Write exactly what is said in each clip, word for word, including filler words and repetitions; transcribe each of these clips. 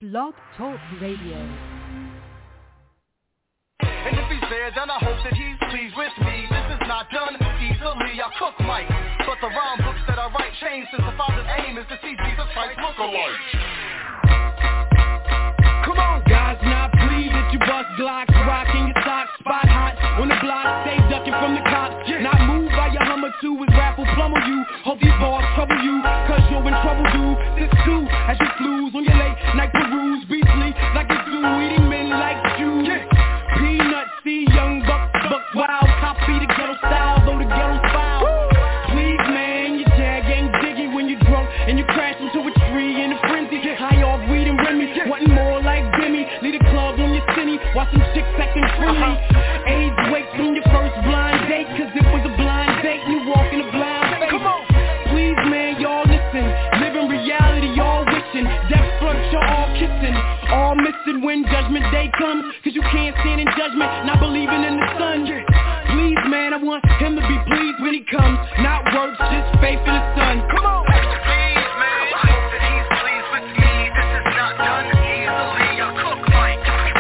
Blog Talk Radio. And if he's there, then I hope that he's pleased with me. This is not done easily, I cook right. But the rhyme books that I write change, since the Father's aim is to see Jesus Christ look alike. Come on, guys, not pleased that you bust Glocks, rocking your socks, spot hot on the block, stay ducking from the cops. Not moved by your Hummer two with raffle plumber you. Hope these bars trouble you, cause you're in trouble, dude. This too, as you flues on your late night peruse, beastly like a zoo, eating men like you. Peanut, see young buck, buck wild, copy the ghetto style, though the ghetto's foul. Please, man, your jag ain't diggy when you drunk and you crash into a tree in a frenzy. High off weed and Remy, wanting more like Jimmy. Lead a club on your city, while some chicks acting friendly. AIDS wake from your first blind date, cause it was a blind date, you walk in a blind face. Come on. Please, man, y'all listen, live in reality, y'all wishing. Death front, y'all all kissing, all missing when judgment day comes, cause you can't stand in judgment, not believing in the sun. Please, man, I want him to be pleased when he comes, not words, just faith in the sun. Come on. Please, man, I hope that he's pleased with me. This is not done easily, I cook right.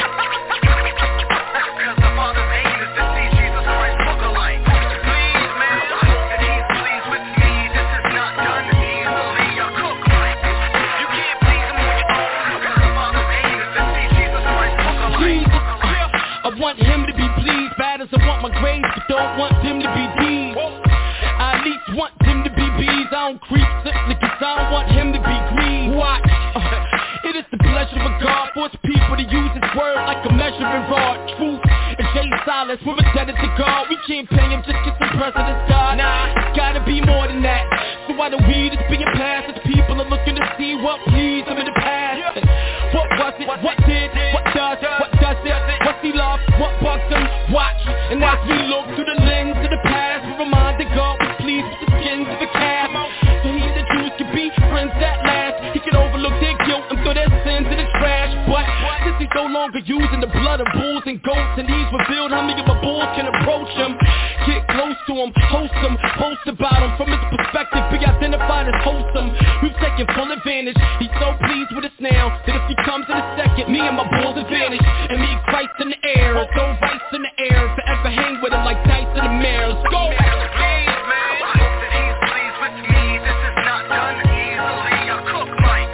Cause the Father's aim is to see Jesus Christ look alike. Please, man, I hope that he's pleased with me. This is not done easily, I cook right. You can't please him on your own, cause the Father's aim is to see Jesus Christ look alike. I want him to be pleased, bad as I want my grades, but don't want him to be D's. I at least want him to be B's. I don't creep simply cause I don't want him to be green. Watch, uh, it is the pleasure of God for his people to use his word like a measuring rod. Truth and Jay Silas, we're indebted to God. We can't pay him just get some presidents, God. Nah, it's gotta be more than that. So why the weed is being passed as people are looking to see what pleased them in the past. What was it, what did, what does, what does it, what's he love, what bugs him, watch. And as we look through the lens of the past, we're reminded God was pleased with the skins of the calf. So he and the Jews could be friends at last. He could overlook their guilt and throw their sins in the trash. But since he's no longer using the blood of bulls and goats, and he's revealed how many of my bulls can approach him, get close to him, host him, boast about him. From his perspective, be identified as wholesome. We've taken full advantage. He's so pleased with us now that if he comes in a second, me and my bulls advantage. And me and Christ in the air, it's no rice in the air. Forever hang with him like dice in the mirror. Let's go. Please, man, I hope that he's pleased with me. This is not done easily, I cook right.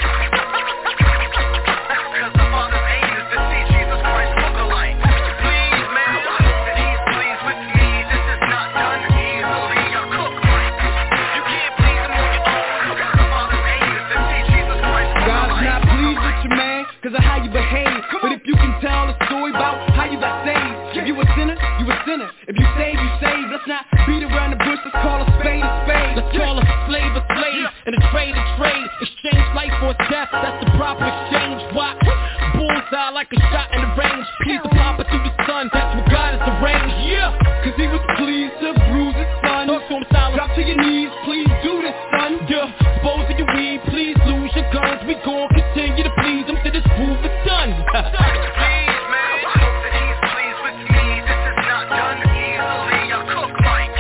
Cause the Father's aim is to see Jesus Christ look alike. Please, man, I hope that he's pleased with me. This is not done easily, I cook right. You can't please him on your own, cause the Father's aim is to see Jesus Christ look alike. God's not pleased with you, man, cause of how you behave. But if you can tell the story about how you got saved, if you a sinner, you a sinner. If you save, you save. Let's not beat around the bush, let's call a spade a spade. Let's call a slave a slave, and a trade a trade. Exchange life for death, that's the proper exchange. Watch, bullseye like a shot in the range. Please the papa through the sun, that's what God has arranged. Yeah, cause he was pleased to bruise his son. Talk to him silent, drop to your knees, please do this, son. Yeah, dispose of your weed, please lose your guns. We gon' continue to please him till this groove is done. Please, man, I hope that he's pleased with me. This is not done easily, I cook right.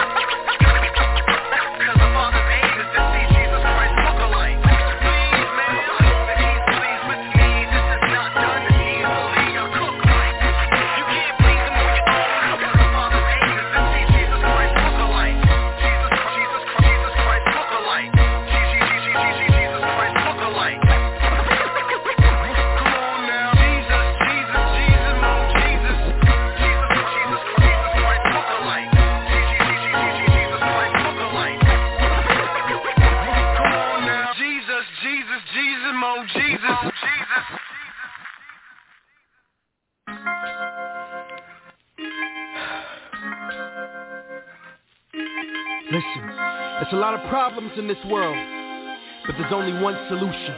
Cause the Father's aim is to see Jesus Christ look alike. Please, man, I hope that he's pleased with me. This is not done easily, I cook right. You can't please him on your own, cause the Father's aim is to see Jesus Christ look alike. Jesus, Jesus, Jesus Christ look alike. Jesus, Jesus, Jesus Christ look alike. Come on now, Jesus, Jesus, Jesus, Mo, Jesus, Jesus, Jesus, Jesus Christ look alike. Jesus, Jesus, Jesus Christ look alike. Come on now, Jesus, Jesus, Jesus, Mo, Jesus, Jesus. Listen, there's a lot of problems in this world, but there's only one solution.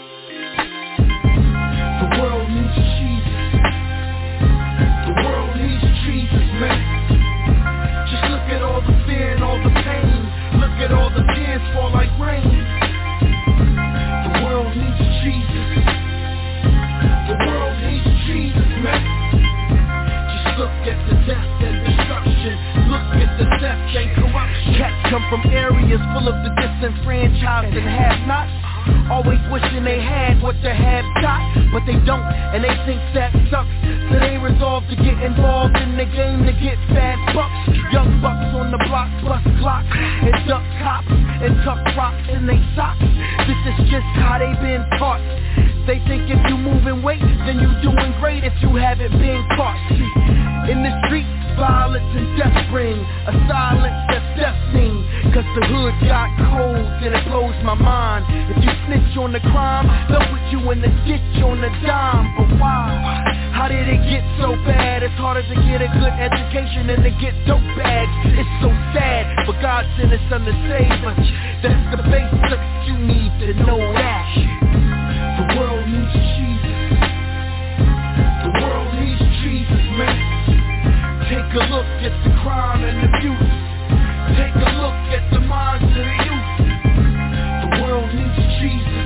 The world needs Jesus. The world needs Jesus, man. Just look at all the fear and all the pain. Look at all the tears fall like rain. The world needs Jesus. The world needs Jesus, man. Just look at the death and destruction. Look at the theft and corruption. Cats come from areas full of the disenfranchised and have-nots. Always wishing they had what they have got. but they don't, and they think that sucks. So they resolve to get involved in the game to get fast bucks. Young bucks on the block, bust clocks, and duck cops, and tuck rocks in they socks. This is just how they been taught. They think if you moving weight, then you doing great if you haven't been caught. In the streets, violence and death bring a silence that's deafening. Cause the hood got cold and it blows my mind. If you snitch on the crime, they'll put you in the ditch on the dime. But why? How did it get so bad? It's harder to get a good education than to get dope bags. It's so sad, but God sent his son to save us. That's the basics, you need to know that. The world needs Jesus. The world needs Jesus, man. Take a look at the crime and abuse. Take a look at the minds of the youth. The world needs Jesus.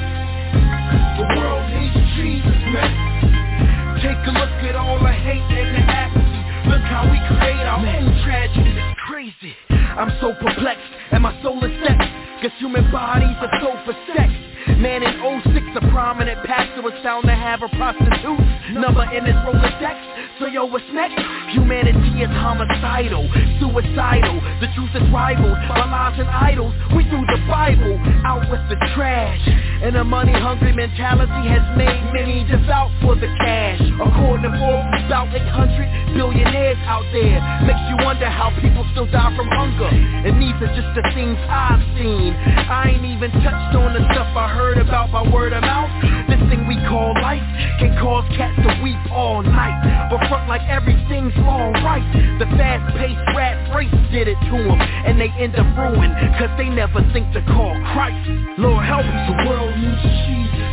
The world needs Jesus, man. Take a look at all the hate and the apathy. Look how we create our own tragedy. It's crazy. I'm so perplexed and my soul is set. Cause human bodies are so for sex. Man, in oh six, a prominent pastor was found to have a prostitute number in his Rolodex. So yo, what's next? Humanity is homicidal, suicidal. The truth is rivaled by lies and idols. We threw the Bible out with the trash. And a money-hungry mentality has made many devout for the cash. According to Forbes, about eight hundred billionaires out there. Makes you wonder how people still die from hunger. And these are just the things I've seen. I ain't even touched on the stuff I heard about by word of mouth. This thing we call life can cause cats to weep all night, but front like everything's alright. The fast-paced rat race did it to them, and they end up ruined, cause they never think to call Christ. Lord help us, the world needs Jesus.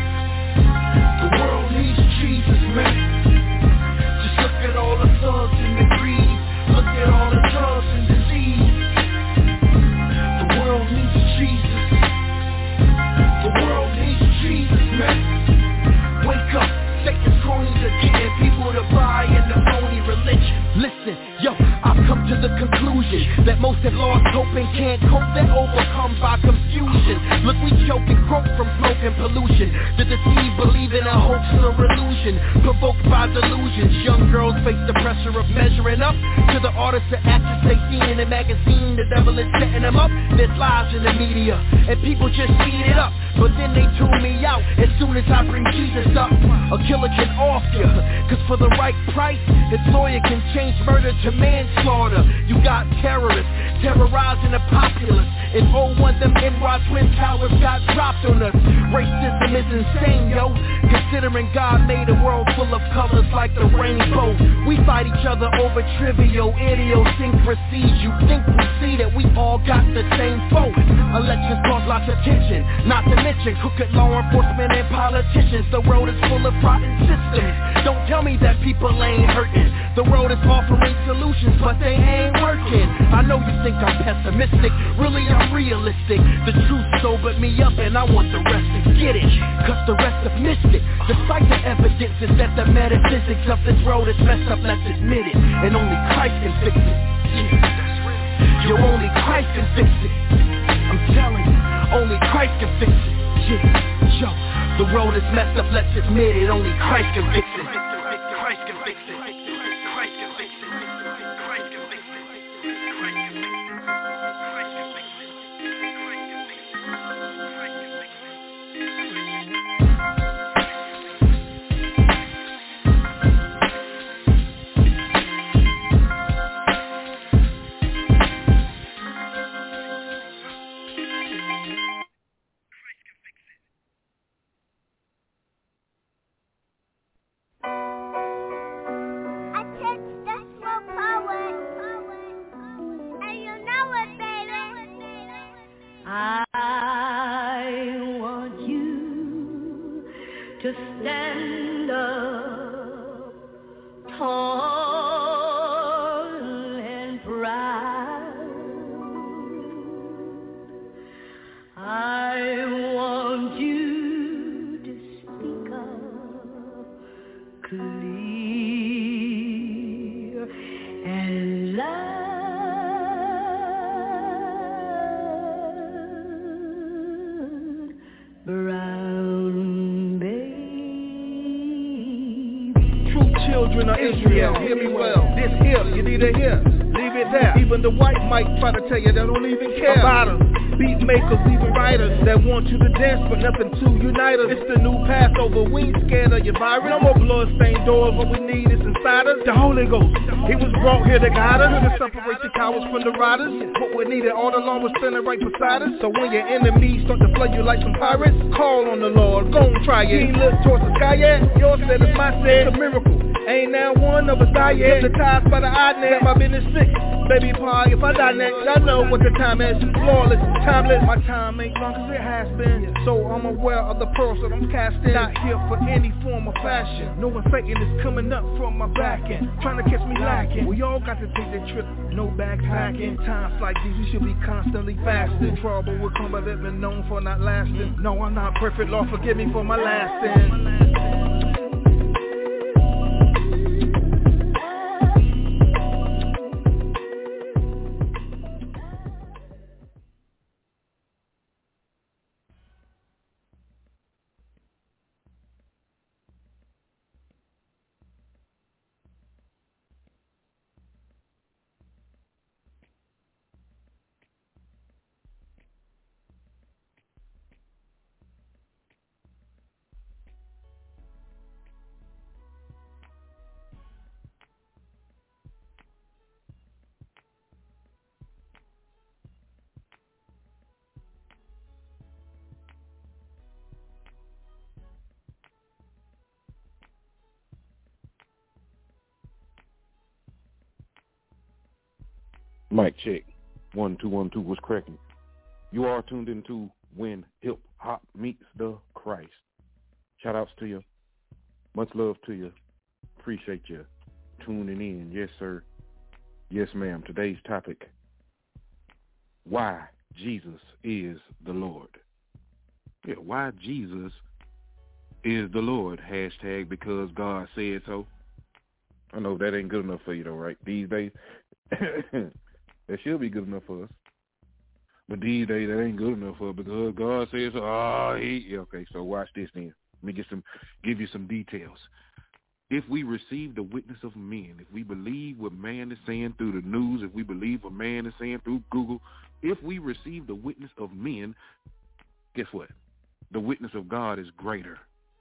The world needs Jesus, man. Just look at all the thugs and the greed. Look at all the drugs and disease. The world needs Jesus. The world needs Jesus, man. Wake up, Satan's cronies are getting people to buy into phony religion. Listen, yo, I've come to the conclusion that most have lost hope and can't cope. They're overcome by confusion. Look, we choke and croak from smoke and pollution. The deceived believe in a hoax or illusion, provoked by delusions. Young girls face the pressure of measuring up to the artists and actors they see in the magazine. The devil is setting them up. There's lies in the media, and people just eat it up. But then they tune me out as soon as I bring Jesus up. A killer can off you, cause for the right price, his lawyer can change murder to manslaughter. You got terrorists terrorizing the populace. In oh one, them N Y Twin Towers got dropped on us. Racism is insane, yo, considering God made a world full of colors like the rainbow. We fight each other over trivial idiosyncrasies. You think we see that we all got the same foe. Elections cause lots of tension, not to mention crooked law enforcement and politicians. The world is full of rotten systems. Don't tell me that people ain't hurting. The world is offering solutions, but they ain't working. I know you think I'm pessimistic, really I'm realistic. The truth sobered me up and I want the rest to get it, cause the rest have missed it. Despite the evidence is that the metaphysics of this world is messed up, let's admit it. And only Christ can fix it. Yeah. Yo, only Christ can fix it. I'm telling you, only Christ can fix it. Yeah. Yo, the world is messed up, let's admit it. Only Christ can fix it. Christ can fix it. Christ can fix it. Christ can fix it. Christ can fix it. Christ can fix it. Christ can fix it. Christ can fix it. Christ can fix it. Brown baby. children of Israel. Hear me well. This here, you need to hear. Leave it there. Even the white might try to tell you they don't even care about us. Beat makers, even writers that want you to dance, but nothing to unite us. It's the new Passover. We ain't scared of your virus. No more blood-stained doors. What we need is inside us. The Holy Ghost. He was brought here to guide us, to separate the cowards from the riders. What we needed all along was standing right beside us. So when your enemies start to flood you like some pirates, call on the Lord. Go and try it. He ain't looked towards the sky yet. Yours said it's my said. It's a miracle. Ain't now one of us die yet. Hypnotized by the eye net. My business sick. Baby pie, if I die next, I know what the time is. Flawless, timeless. My time ain't long as it has been. So I'm aware of the pearls that I'm casting. Not here for any form of fashion. Knowing Satan is coming up from my back end, trying to catch me lacking. We all got to take that trip. No backpacking. Times like these, we should be constantly fasting. Trouble will come, but they've been known for not lasting. No, I'm not perfect. Lord, forgive me for my last sin. Mic check. One, two, one, two. What's cracking? You are tuned into When Hip Hop Meets the Christ. Shout outs to you. Much love to you. Appreciate you tuning in. Yes, sir. Yes, ma'am. Today's topic, why Jesus is the Lord. Yeah, why Jesus is the Lord. Hashtag because God said so. I know that ain't good enough for you though, right? These days. That should be good enough for us. But these days, that ain't good enough for us because God says, oh, he, yeah, okay, so watch this then. Let me get some, give you some details. If we receive the witness of men, if we believe what man is saying through the news, if we believe what man is saying through Google, if we receive the witness of men, guess what? The witness of God is greater.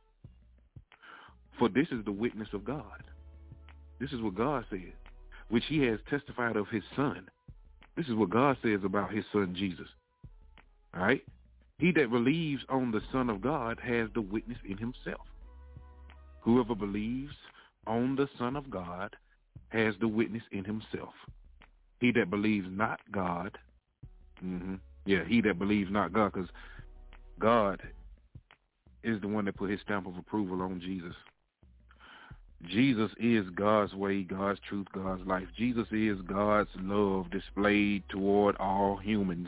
For this is the witness of God. This is what God said, which he has testified of his son. This is what God says about his son, Jesus. All right? He that believes on the Son of God has the witness in himself. Whoever believes on the Son of God has the witness in himself. He that believes not God, mm-hmm, yeah, he that believes not God, because God is the one that put his stamp of approval on Jesus. Jesus is God's way, God's truth, God's life. Jesus is God's love displayed toward all humans.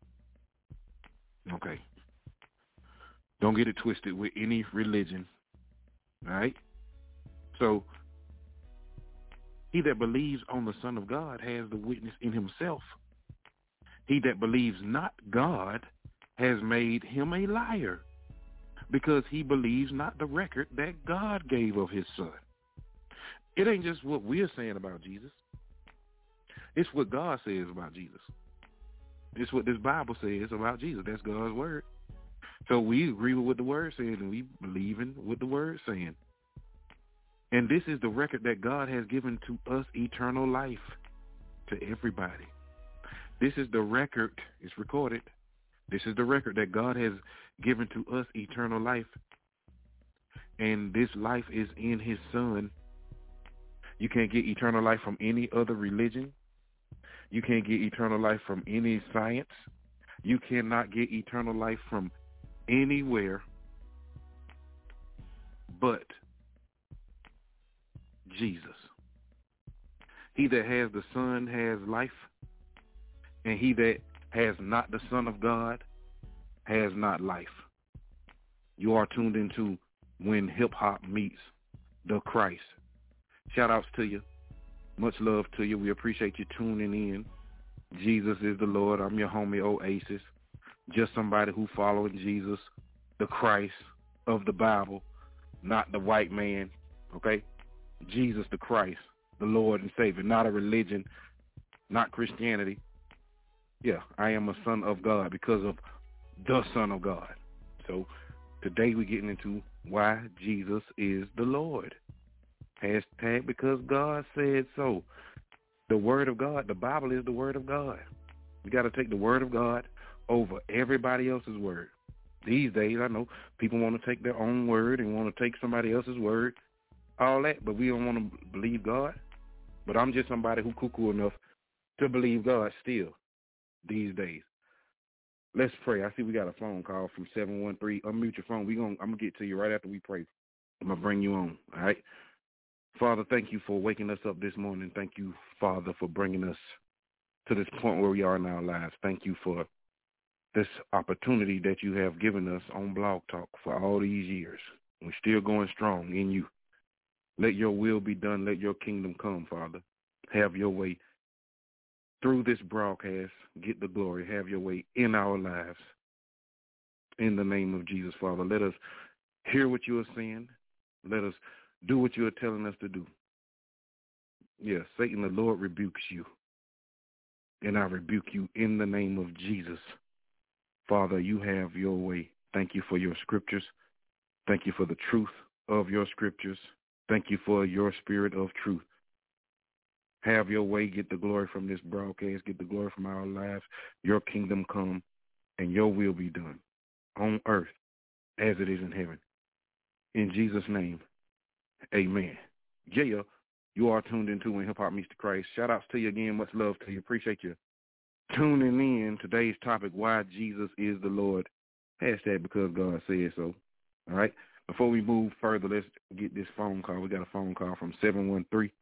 Okay. Don't get it twisted with any religion. All right? So, he that believes on the Son of God has the witness in himself. He that believes not God has made him a liar, because he believes not the record that God gave of his son. It ain't just what we're saying about Jesus. It's what God says about Jesus. It's what this Bible says about Jesus. That's God's word. So we agree with what the word says, and we believe in what the word is saying. And this is the record that God has given to us, eternal life, to everybody. This is the record. It's recorded. This is the record that God has given to us, eternal life. And this life is in his son. You can't get eternal life from any other religion. You can't get eternal life from any science. You cannot get eternal life from anywhere but Jesus. He that has the Son has life, and he that has not the Son of God has not life. You are tuned into When Hip Hop Meets the Christ. Shout outs to you. Much love to you. We appreciate you tuning in. Jesus is the Lord. I'm your homie Oasis. Just somebody who following Jesus, the Christ of the Bible, not the white man. Okay? Jesus the Christ, the Lord and Savior, not a religion, not Christianity. Yeah, I am a son of God because of the Son of God. So today we're getting into why Jesus is the Lord. Hashtag because God said so. The Word of God, the Bible is the Word of God. We got to take the Word of God over everybody else's word. These days, I know people want to take their own word and want to take somebody else's word, all that, but we don't want to believe God. But I'm just somebody who cuckoo enough to believe God still these days. Let's pray. I see we got a phone call from seven one three. Unmute your phone. We gonna, I'm going to get to you right after we pray. I'm going to bring you on, all right? Father, thank you for waking us up this morning. Thank you, Father, for bringing us to this point where we are in our lives. Thank you for this opportunity that you have given us on Blog Talk for all these years. We're still going strong in you. Let your will be done. Let your kingdom come, Father. Have your way through this broadcast. Get the glory. Have your way in our lives. In the name of Jesus, Father, let us hear what you are saying. Let us do what you are telling us to do. Yes, Satan, the Lord rebukes you. And I rebuke you in the name of Jesus. Father, you have your way. Thank you for your scriptures. Thank you for the truth of your scriptures. Thank you for your spirit of truth. Have your way. Get the glory from this broadcast. Get the glory from our lives. Your kingdom come and your will be done on earth as it is in heaven. In Jesus' name, amen. Yeah, you are tuned into When Hip Hop Meets the Christ. Shout outs to you again. Much love to you. Appreciate you tuning in. Today's topic, why Jesus is the Lord. Hashtag because God said so. All right. Before we move further, let's get this phone call. We got a phone call from seven one three.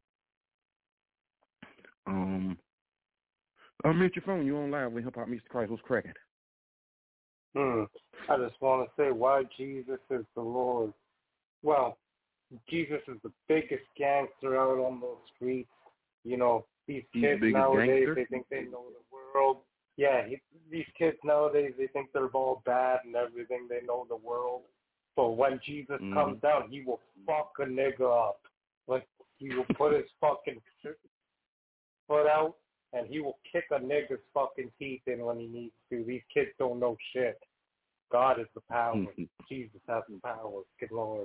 Um, unmute your phone. You're on live with Hip Hop Meets the Christ. What's cracking? Hmm. I just want to say why Jesus is the Lord. Well, Jesus is the biggest gangster out on those streets. You know, these He's kids the nowadays, gangster? they think they know the world. Yeah, he, these kids nowadays, they think they're all bad and everything. They know the world. But when Jesus Mm. comes down, he will fuck a nigga up. Like, he will put his fucking foot out, and he will kick a nigga's fucking teeth in when he needs to. These kids don't know shit. God is the power. Mhm. Jesus has the power. Good Lord.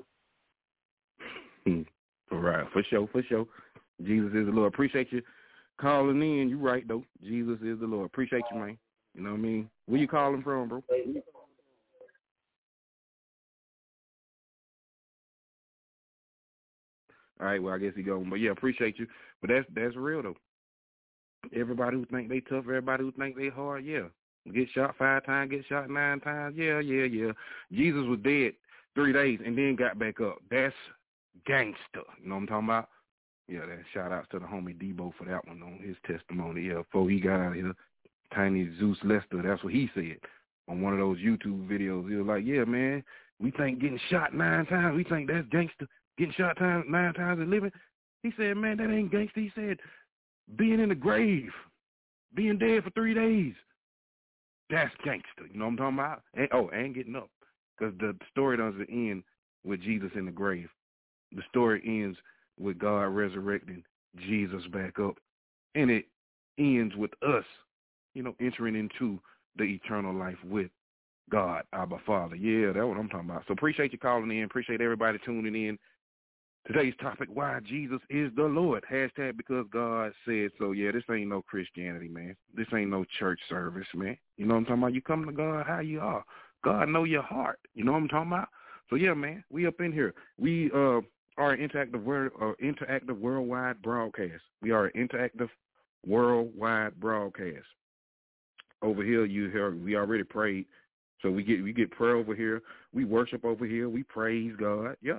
All right, for sure, for sure. Jesus is the Lord. Appreciate you calling in. You right, though. Jesus is the Lord. Appreciate you, man. You know what I mean? Where you calling from, bro? All right, well, I guess he going. But, yeah, appreciate you. But that's that's real, though. Everybody who think they tough, everybody who think they hard, yeah. Get shot five times, get shot nine times, yeah, yeah, yeah. Jesus was dead three days and then got back up. That's gangster. You know what I'm talking about? Yeah, that shout outs to the homie Debo for that one on his testimony. Yeah, before he got out of here, Tiny Zeus Lester, that's what he said on one of those YouTube videos. He was like, yeah, man, we think getting shot nine times, we think that's gangster. Getting shot time, nine times and living. He said, man, that ain't gangster. He said, being in the grave, being dead for three days, that's gangster. You know what I'm talking about? And, oh, and getting up. Because the story doesn't end with Jesus in the grave. The story ends with God resurrecting Jesus back up. And it ends with us, you know, entering into the eternal life with God, Abba Father. Yeah, that's what I'm talking about. So appreciate you calling in. Appreciate everybody tuning in. Today's topic, why Jesus is the Lord. Hashtag because God said so. Yeah, this ain't no Christianity, man. This ain't no church service, man. You know what I'm talking about? You come to God how you are. God know your heart. You know what I'm talking about? So, yeah, man, we up in here. We uh, are an interactive, word, uh, interactive worldwide broadcast. We are an interactive worldwide broadcast. Over here, you hear, we already prayed. So we get we get prayer over here. We worship over here. We praise God. Yeah.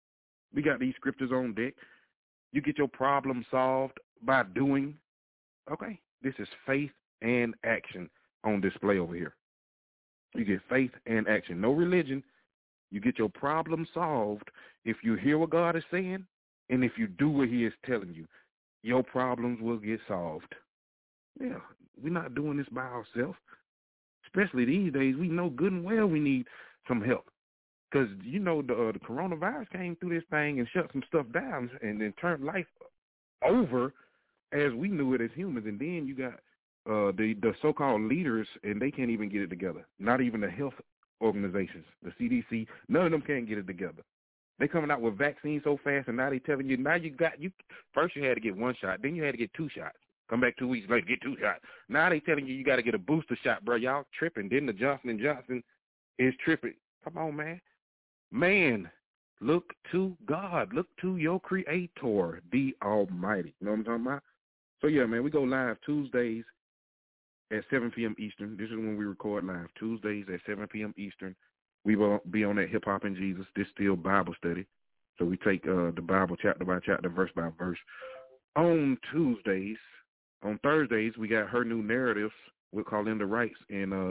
We got these scriptures on deck. You get your problem solved by doing. Okay, this is faith and action on display over here. You get faith and action. No religion. You get your problem solved if you hear what God is saying and if you do what he is telling you. Your problems will get solved. Yeah, we're not doing this by ourselves. Especially these days, we know good and well we need some help. Because, you know, the, uh, the coronavirus came through this thing and shut some stuff down and then turned life over as we knew it as humans. And then you got uh, the, the so-called leaders, and they can't even get it together. Not even the health organizations, the C D C, none of them can't get it together. They coming out with vaccines so fast, and now they telling you, now you got, you first you had to get one shot, then you had to get two shots. Come back two weeks later, get two shots. Now they telling you you got to get a booster shot, bro. Y'all tripping. Then the Johnson and Johnson is tripping. Come on, man. Man, look to God. Look to your Creator, the Almighty. You know what I'm talking about? So, yeah, man, we go live Tuesdays at seven p.m. Eastern. This is when we record live. Tuesdays at seven p.m. Eastern. We will be on that Hip Hop and Jesus. This still Bible study. So we take uh, the Bible chapter by chapter, verse by verse. On Tuesdays, on Thursdays, we got her new narratives with Carlinda Wrights. And uh,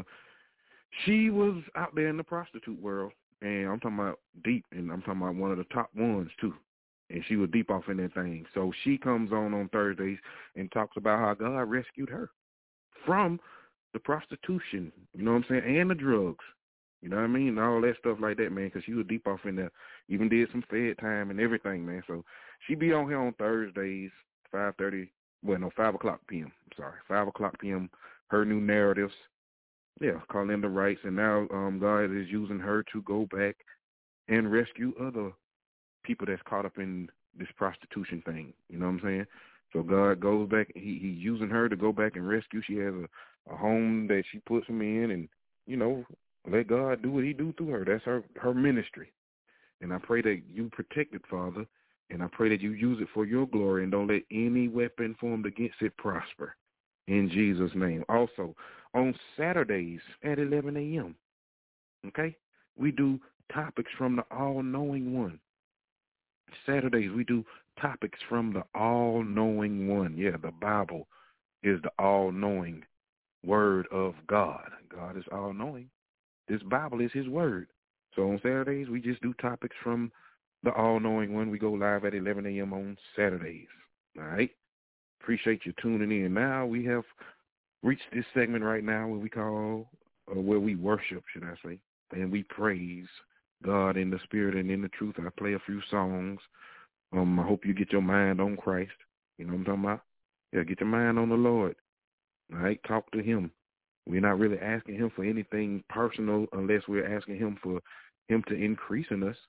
she was out there in the prostitute world. And I'm talking about deep, and I'm talking about one of the top ones, too. And she was deep off in that thing. So she comes on on Thursdays and talks about how God rescued her from the prostitution, you know what I'm saying, and the drugs. You know what I mean? And all that stuff like that, man, because she was deep off in there. Even did some Fed time and everything, man. So she be on here on Thursdays, five thirty, well, no, five o'clock p.m. I'm sorry, five o'clock p.m., her new narratives. Yeah, Carlinda Wrights. And now um, God is using her to go back and rescue other people that's caught up in this prostitution thing. You know what I'm saying? So God goes back. He He's using her to go back and rescue. She has a, a home that she puts him in, and, you know, let God do what he do through her. That's her, her ministry. And I pray that you protect it, Father, and I pray that you use it for your glory and don't let any weapon formed against it prosper. In Jesus' name. Also, on Saturdays at eleven a.m., okay, we do topics from the all-knowing one. Saturdays, we do topics from the all-knowing one. Yeah, the Bible is the all-knowing word of God. God is all-knowing. This Bible is his word. So on Saturdays, we just do topics from the all-knowing one. We go live at eleven a.m. on Saturdays. All right? Appreciate you tuning in. Now we have reached this segment right now where we call, or where we worship, should I say, and we praise God in the spirit and in the truth. I play a few songs. Um, I hope you get your mind on Christ. You know what I'm talking about? Yeah, get your mind on the Lord. All right? Talk to him. We're not really asking him for anything personal unless we're asking him for him to increase in us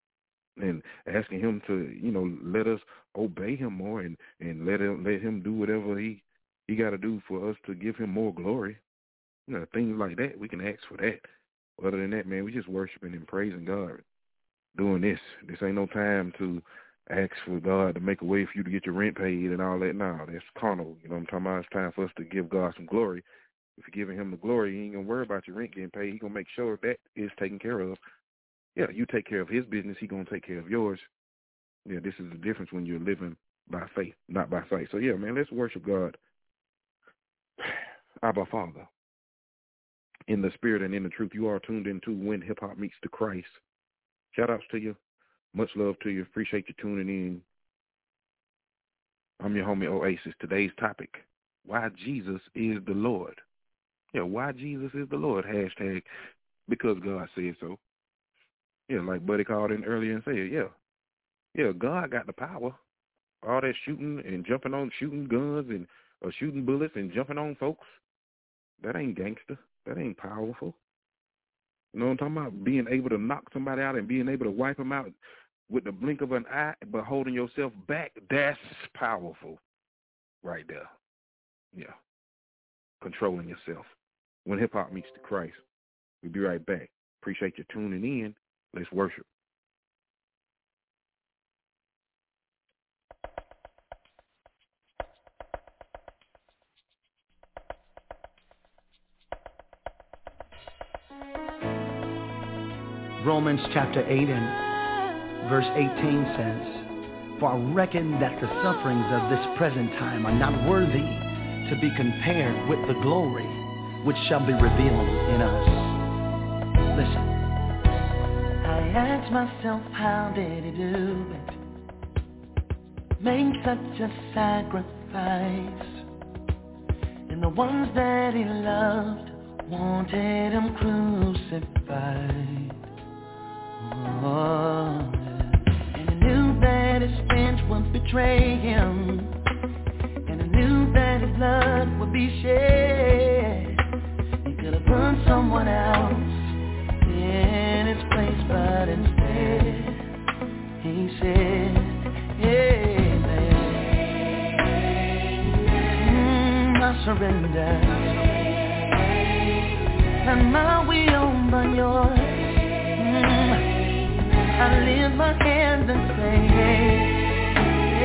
and asking him to, you know, let us obey him more and, and let him let him do whatever he, he got to do for us to give him more glory. You know, things like that. We can ask for that. Other than that, man, we just worshiping and praising God. Doing this. This ain't no time to ask for God to make a way for you to get your rent paid and all that. No, that's carnal. You know what I'm talking about? It's time for us to give God some glory. If you're giving him the glory, he ain't going to worry about your rent getting paid. He's going to make sure that is taken care of. Yeah, you take care of his business, he's going to take care of yours. Yeah, this is the difference when you're living by faith, not by sight. So, yeah, man, let's worship God. Abba, Father, in the spirit and in the truth, you are tuned into When Hip Hop Meets the Christ. Shout-outs to you. Much love to you. Appreciate you tuning in. I'm your homie Oasis. Today's topic, why Jesus is the Lord. Yeah, why Jesus is the Lord. Hashtag because God said so. Yeah, like Buddy called in earlier and said, yeah, yeah, God got the power. All that shooting and jumping on, shooting guns and uh, shooting bullets and jumping on folks, that ain't gangster. That ain't powerful. You know what I'm talking about? Being able to knock somebody out and being able to wipe them out with the blink of an eye, but holding yourself back, that's powerful right there. Yeah. Controlling yourself. When hip-hop meets the Christ. We'll be right back. Appreciate you tuning in. Let's worship. Romans chapter eight and verse eighteen says, For I reckon that the sufferings of this present time are not worthy to be compared with the glory which shall be revealed in us. Listen. I ask myself, how did he do it? Make such a sacrifice. And the ones that he loved wanted him crucified. Oh, and he knew that his friends would betray him, and he knew that his blood would be shed. He could have put someone else in his place, but instead he said, Amen. Mm, I surrender, not my will but yours. Mm, I lift my hands and say,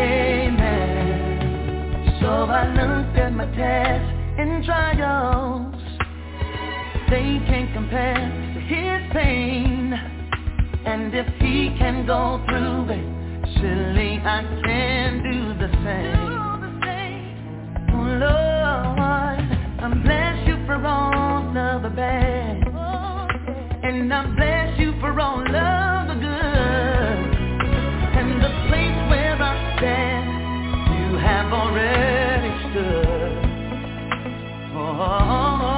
Amen. So I looked at my tests and trials. They can't compare to his pain. And if he can go through it, surely I can do the same. Oh Lord, I bless you for all of the bad, and I bless you for all of the good. And the place where I stand, you have already stood. Oh,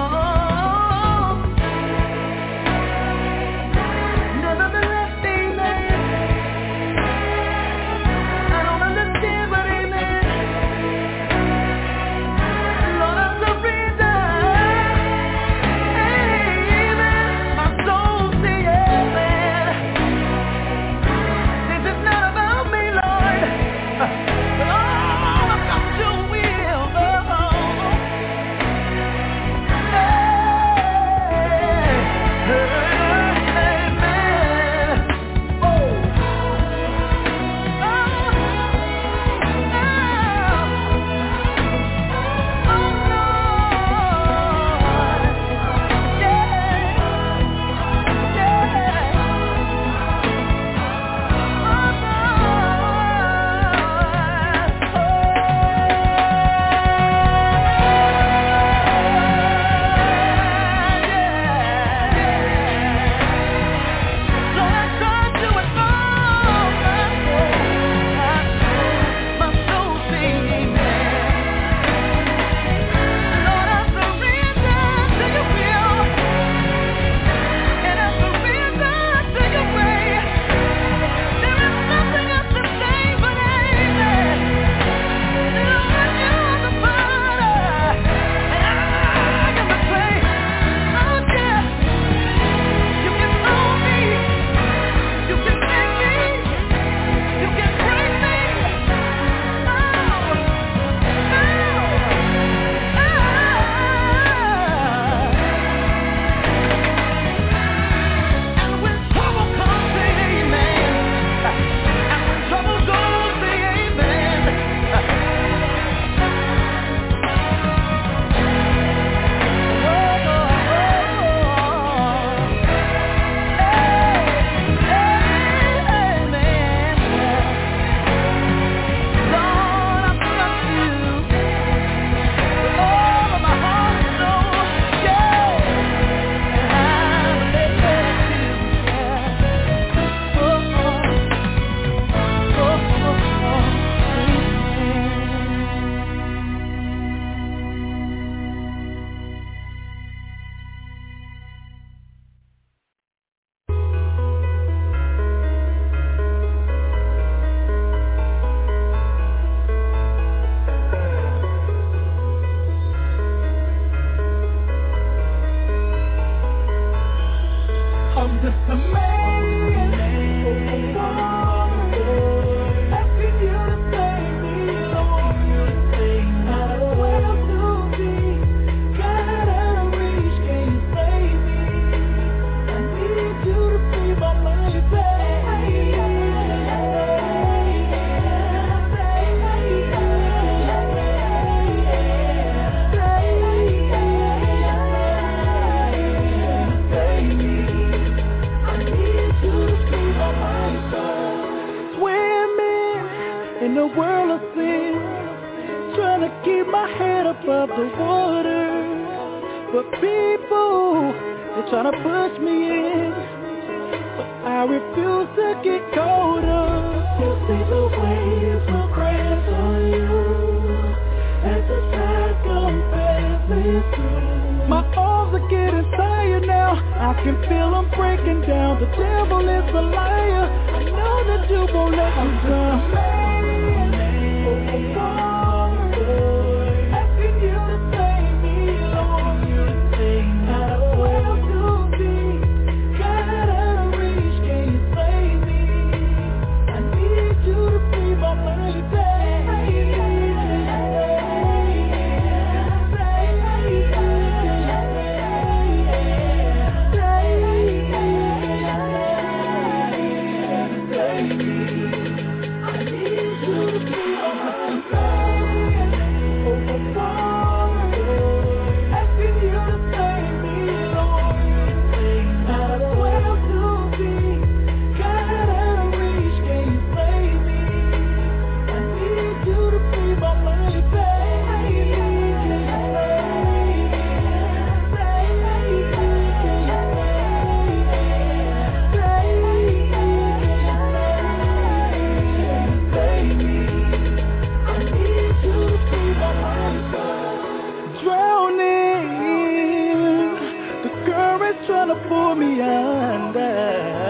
My arms are getting tired now. I I can feel them breaking down. The devil is a liar. I know that you won't let me down. Asking you to save me, Lord. Not a well to be. God out of reach, can you save me? I need you to be my mighty baby. Trying to pull me under.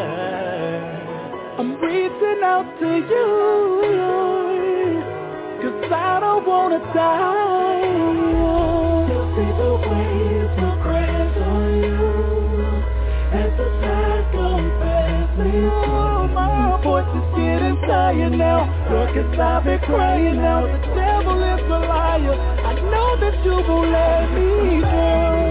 I'm reaching out to you, 'cause I don't wanna die. Just see the waves, my prayers on you. As the tide comes past me, oh, my voice is getting tired now. Look, 'cause I've been crying out. The devil is a liar. I know that you won't let me down.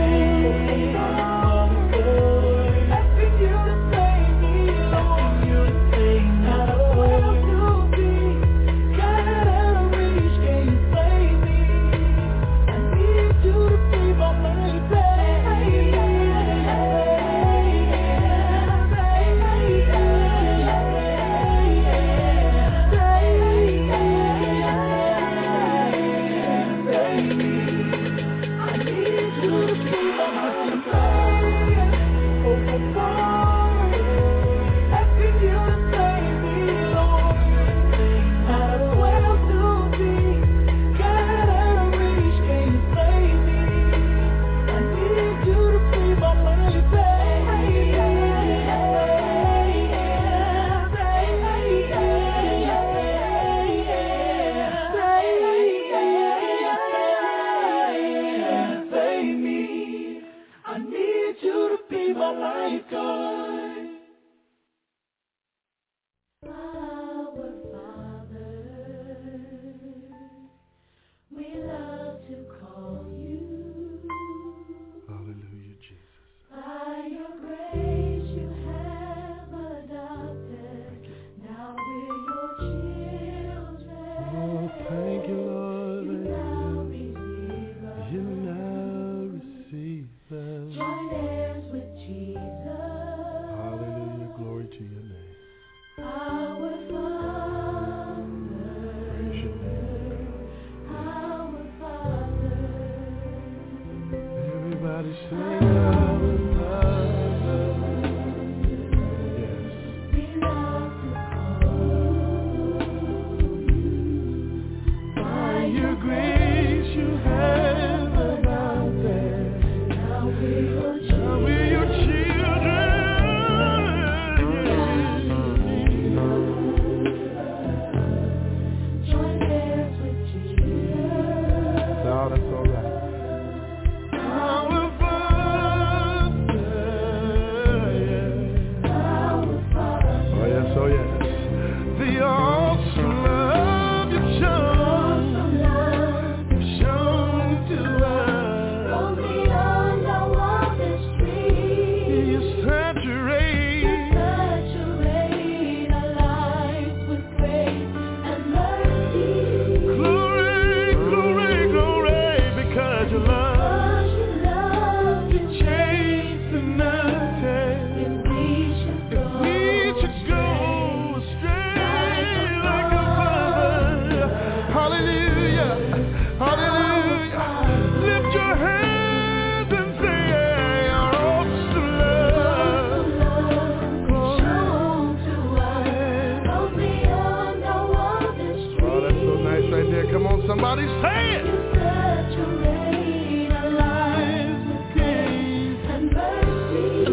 Somebody say it. Such a rain of life with grace and mercy.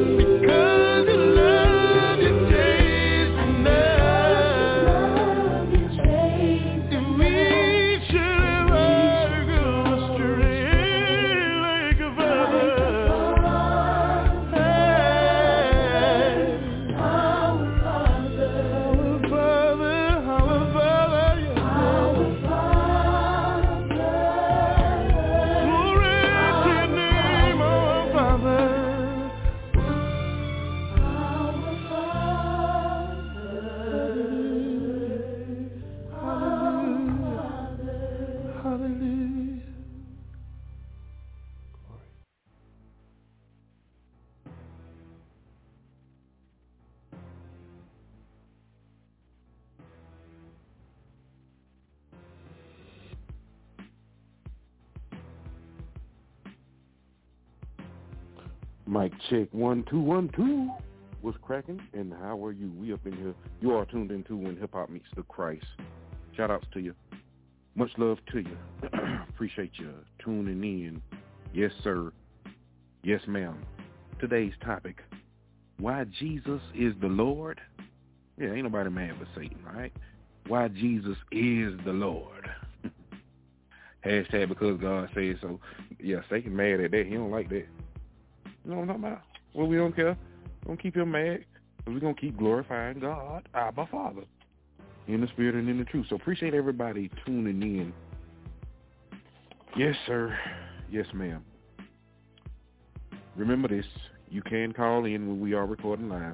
Mic check one, two, one, two. What's cracking and how are you? We up in here. You are tuned into When Hip Hop Meets the Christ. Shout outs to you. Much love to you. Appreciate you tuning in. Yes, sir. Yes, ma'am. Today's topic, why Jesus is the Lord. Yeah, ain't nobody mad but Satan, all right? Why Jesus is the Lord. Hashtag because God said so. Yeah, Satan mad at that. He don't like that. You know what I'm talking about? Well, we don't care. We don't keep him mad. We're going to keep glorifying God, Abba Father, in the spirit and in the truth. So appreciate everybody tuning in. Yes, sir. Yes, ma'am. Remember this. You can call in when we are recording live.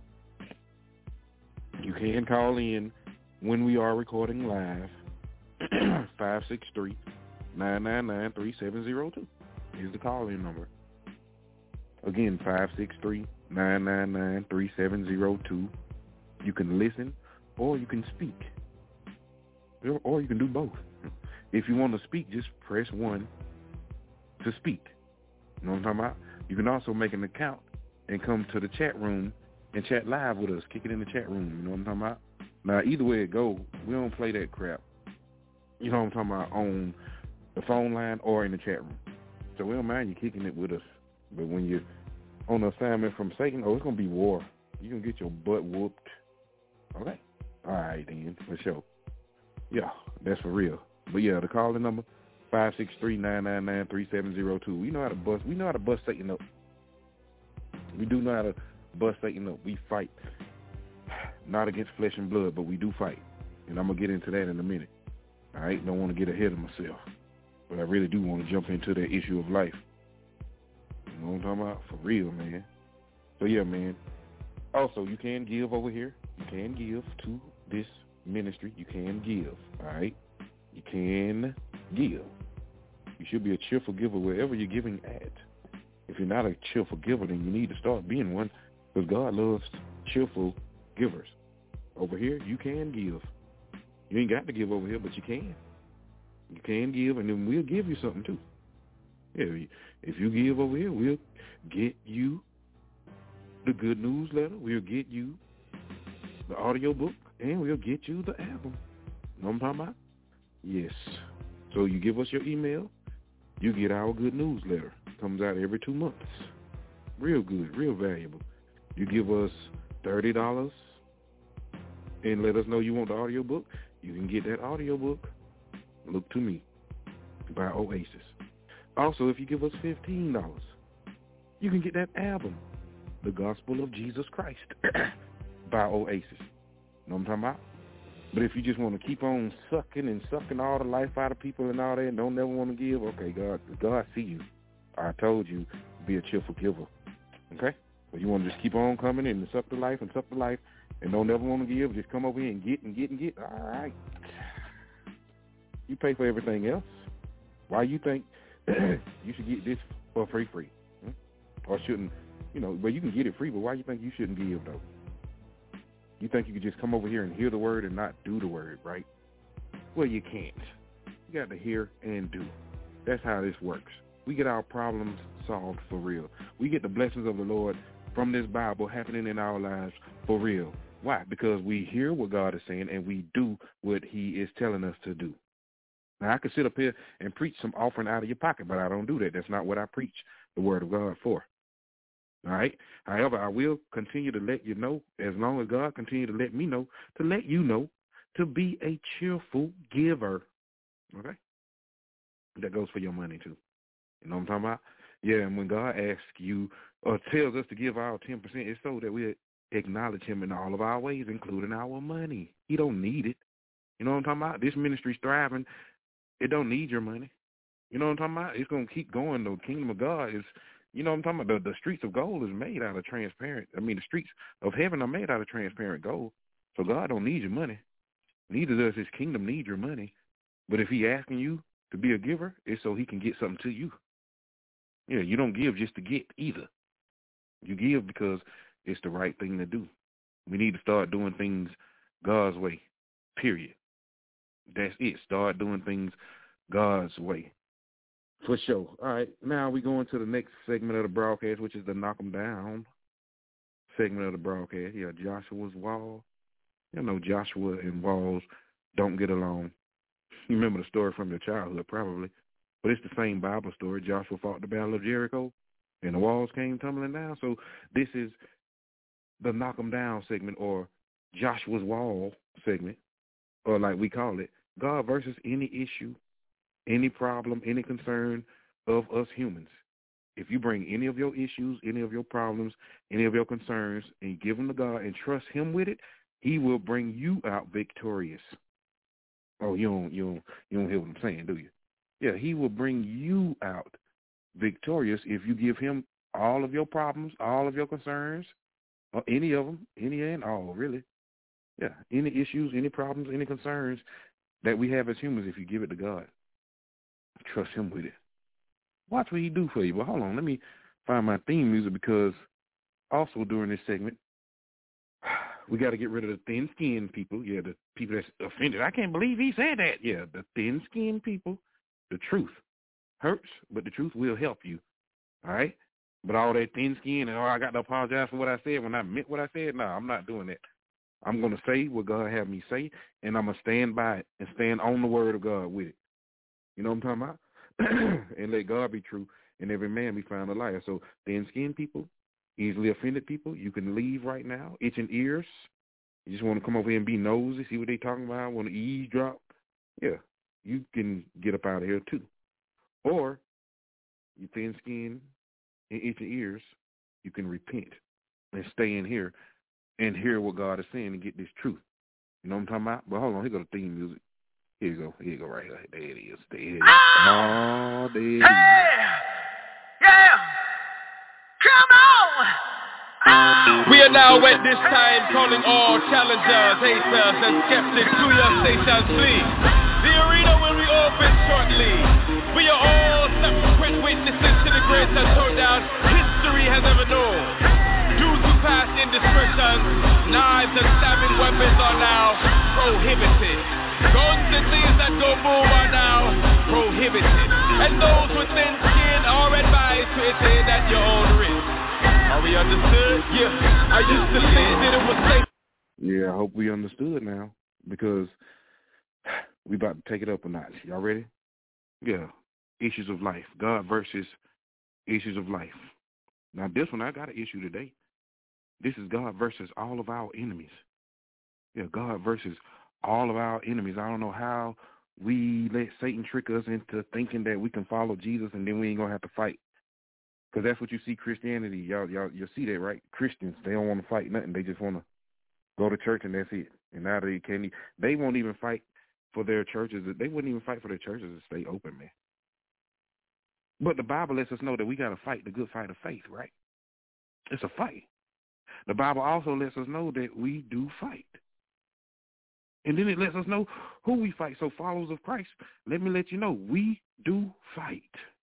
You can call in when we are recording live. five six three, nine nine nine, three seven zero two is the call-in number. Again, five six three, nine nine nine, three seven zero two. You can listen or you can speak. Or you can do both. If you want to speak, just press one to speak. You know what I'm talking about? You can also make an account and come to the chat room and chat live with us. Kick it in the chat room. You know what I'm talking about? Now, either way it go, we don't play that crap. You know what I'm talking about? On the phone line or in the chat room. So we don't mind you kicking it with us. But when you're on an assignment from Satan, oh, it's going to be war. You're going to get your butt whooped. Okay? All right, then. For sure. Yeah, that's for real. But, yeah, the calling number, five six three, nine nine nine, three seven zero two. We know how to bust. We know how to bust Satan up. We do know how to bust Satan up. We fight. Not against flesh and blood, but we do fight. And I'm going to get into that in a minute. All right? Don't want to get ahead of myself. But I really do want to jump into that issue of life. You know what I'm talking about? For real, man. So, yeah, man. Also, you can give over here. You can give to this ministry. You can give, all right? You can give. You should be a cheerful giver wherever you're giving at. If you're not a cheerful giver, then you need to start being one because God loves cheerful givers. Over here, you can give. You ain't got to give over here, but you can. You can give, and then we'll give you something, too. Yeah, if you give over here, we'll get you the good news letter. We'll get you the audio book, and we'll get you the album. You know what I'm talking about? Yes. So you give us your email, you get our good news letter. Comes out every two months. Real good, real valuable. You give us thirty dollars and let us know you want the audio book. You can get that audio book, Look to Me, by Oasis. Also, if you give us fifteen dollars, you can get that album, The Gospel of Jesus Christ, by Oasis. You know what I'm talking about? But if you just want to keep on sucking and sucking all the life out of people and all that and don't never want to give, okay, God, God see you. I told you, be a cheerful giver. Okay? But you want to just keep on coming in and suck the life and suck the life and don't ever want to give, just come over here and get and get and get. All right. You pay for everything else. Why you think you should get this for free free? Hmm? Or shouldn't, you know, but you can get it free, but why you think you shouldn't give, though? You think you could just come over here and hear the word and not do the word, right? Well, you can't. You got to hear and do. That's how this works. We get our problems solved for real. We get the blessings of the Lord from this Bible happening in our lives for real. Why? Because we hear what God is saying and we do what he is telling us to do. Now, I could sit up here and preach some offering out of your pocket, but I don't do that. That's not what I preach the word of God for. All right? However, I will continue to let you know, as long as God continue to let me know, to let you know, to be a cheerful giver. Okay? That goes for your money, too. You know what I'm talking about? Yeah, and when God asks you or tells us to give our ten percent, it's so that we acknowledge him in all of our ways, including our money. He don't need it. You know what I'm talking about? This ministry's thriving. It don't need your money. You know what I'm talking about? It's going to keep going. The kingdom of God is, you know what I'm talking about? The, the streets of gold is made out of transparent. I mean, the streets of heaven are made out of transparent gold. So God don't need your money. Neither does his kingdom need your money. But if he asking you to be a giver, it's so he can get something to you. Yeah, you don't give just to get either. You give because it's the right thing to do. We need to start doing things God's way, period. That's it. Start doing things God's way. For sure. All right, now we go into the next segment of the broadcast, which is the Knock 'em Down segment of the broadcast. Yeah, Joshua's Wall. You know, Joshua and walls don't get along. You remember the story from your childhood, probably. But it's the same Bible story. Joshua fought the Battle of Jericho, and the walls came tumbling down. So this is the Knock 'em Down segment, or Joshua's Wall segment, or like we call it, God versus any issue, any problem, any concern of us humans. If you bring any of your issues, any of your problems, any of your concerns, and give them to God and trust him with it, he will bring you out victorious. Oh, you don't, you don't, you don't hear what I'm saying, do you? Yeah, he will bring you out victorious if you give him all of your problems, all of your concerns, or any of them, any and all, really. Yeah, any issues, any problems, any concerns that we have as humans, if you give it to God, trust him with it. Watch what he do for you. But hold on, let me find my theme music, because also during this segment, we got to get rid of the thin-skinned people. Yeah, the people that's offended. I can't believe he said that. Yeah, the thin-skinned people. The truth hurts, but the truth will help you. All right? But all that thin skin and, oh, I got to apologize for what I said when I meant what I said, no, I'm not doing that. I'm going to say what God had me say, and I'm going to stand by it and stand on the word of God with it. You know what I'm talking about? And let God be true and every man be found a liar. So thin-skinned people, easily offended people, you can leave right now. Itching ears. You just want to come over here and be nosy, see what they talking about, want to eavesdrop. Yeah, you can get up out of here too. Or you thin-skinned and itching ears, you can repent and stay in here and hear what God is saying and get this truth. You know what I'm talking about? But hold on, here go the theme music. Here you go. Here you go right here. There it is. There it is. Oh, there it is. Hey! Yeah! Come on! Oh! We are now at this time calling all challengers, haters, and skeptics to your stations, please. The arena will be open shortly. We are all subsequent witnesses to the greatest showdown history has ever known. Due to past indiscretions, knives and stabbing weapons are now prohibited. Guns and things that go boom are now prohibited. And those with thin skin are advised to attend at your own risk. Are we understood? Yeah. I used to think that it was safe. Yeah, I hope we understood now, because we about to take it up a notch. Y'all ready? Yeah. Issues of life. God versus issues of life. Now this one, I got an issue today. This is God versus all of our enemies. Yeah, God versus all of our enemies. I don't know how we let Satan trick us into thinking that we can follow Jesus and then we ain't going to have to fight. Because that's what you see Christianity. Y'all, y'all, you'll see that, right? Christians, they don't want to fight nothing. They just want to go to church and that's it. And now they can't, they won't even fight for their churches. They wouldn't even fight for their churches to stay open, man. But the Bible lets us know that we got to fight the good fight of faith, right? It's a fight. The Bible also lets us know that we do fight. And then it lets us know who we fight. So followers of Christ, let me let you know, we do fight.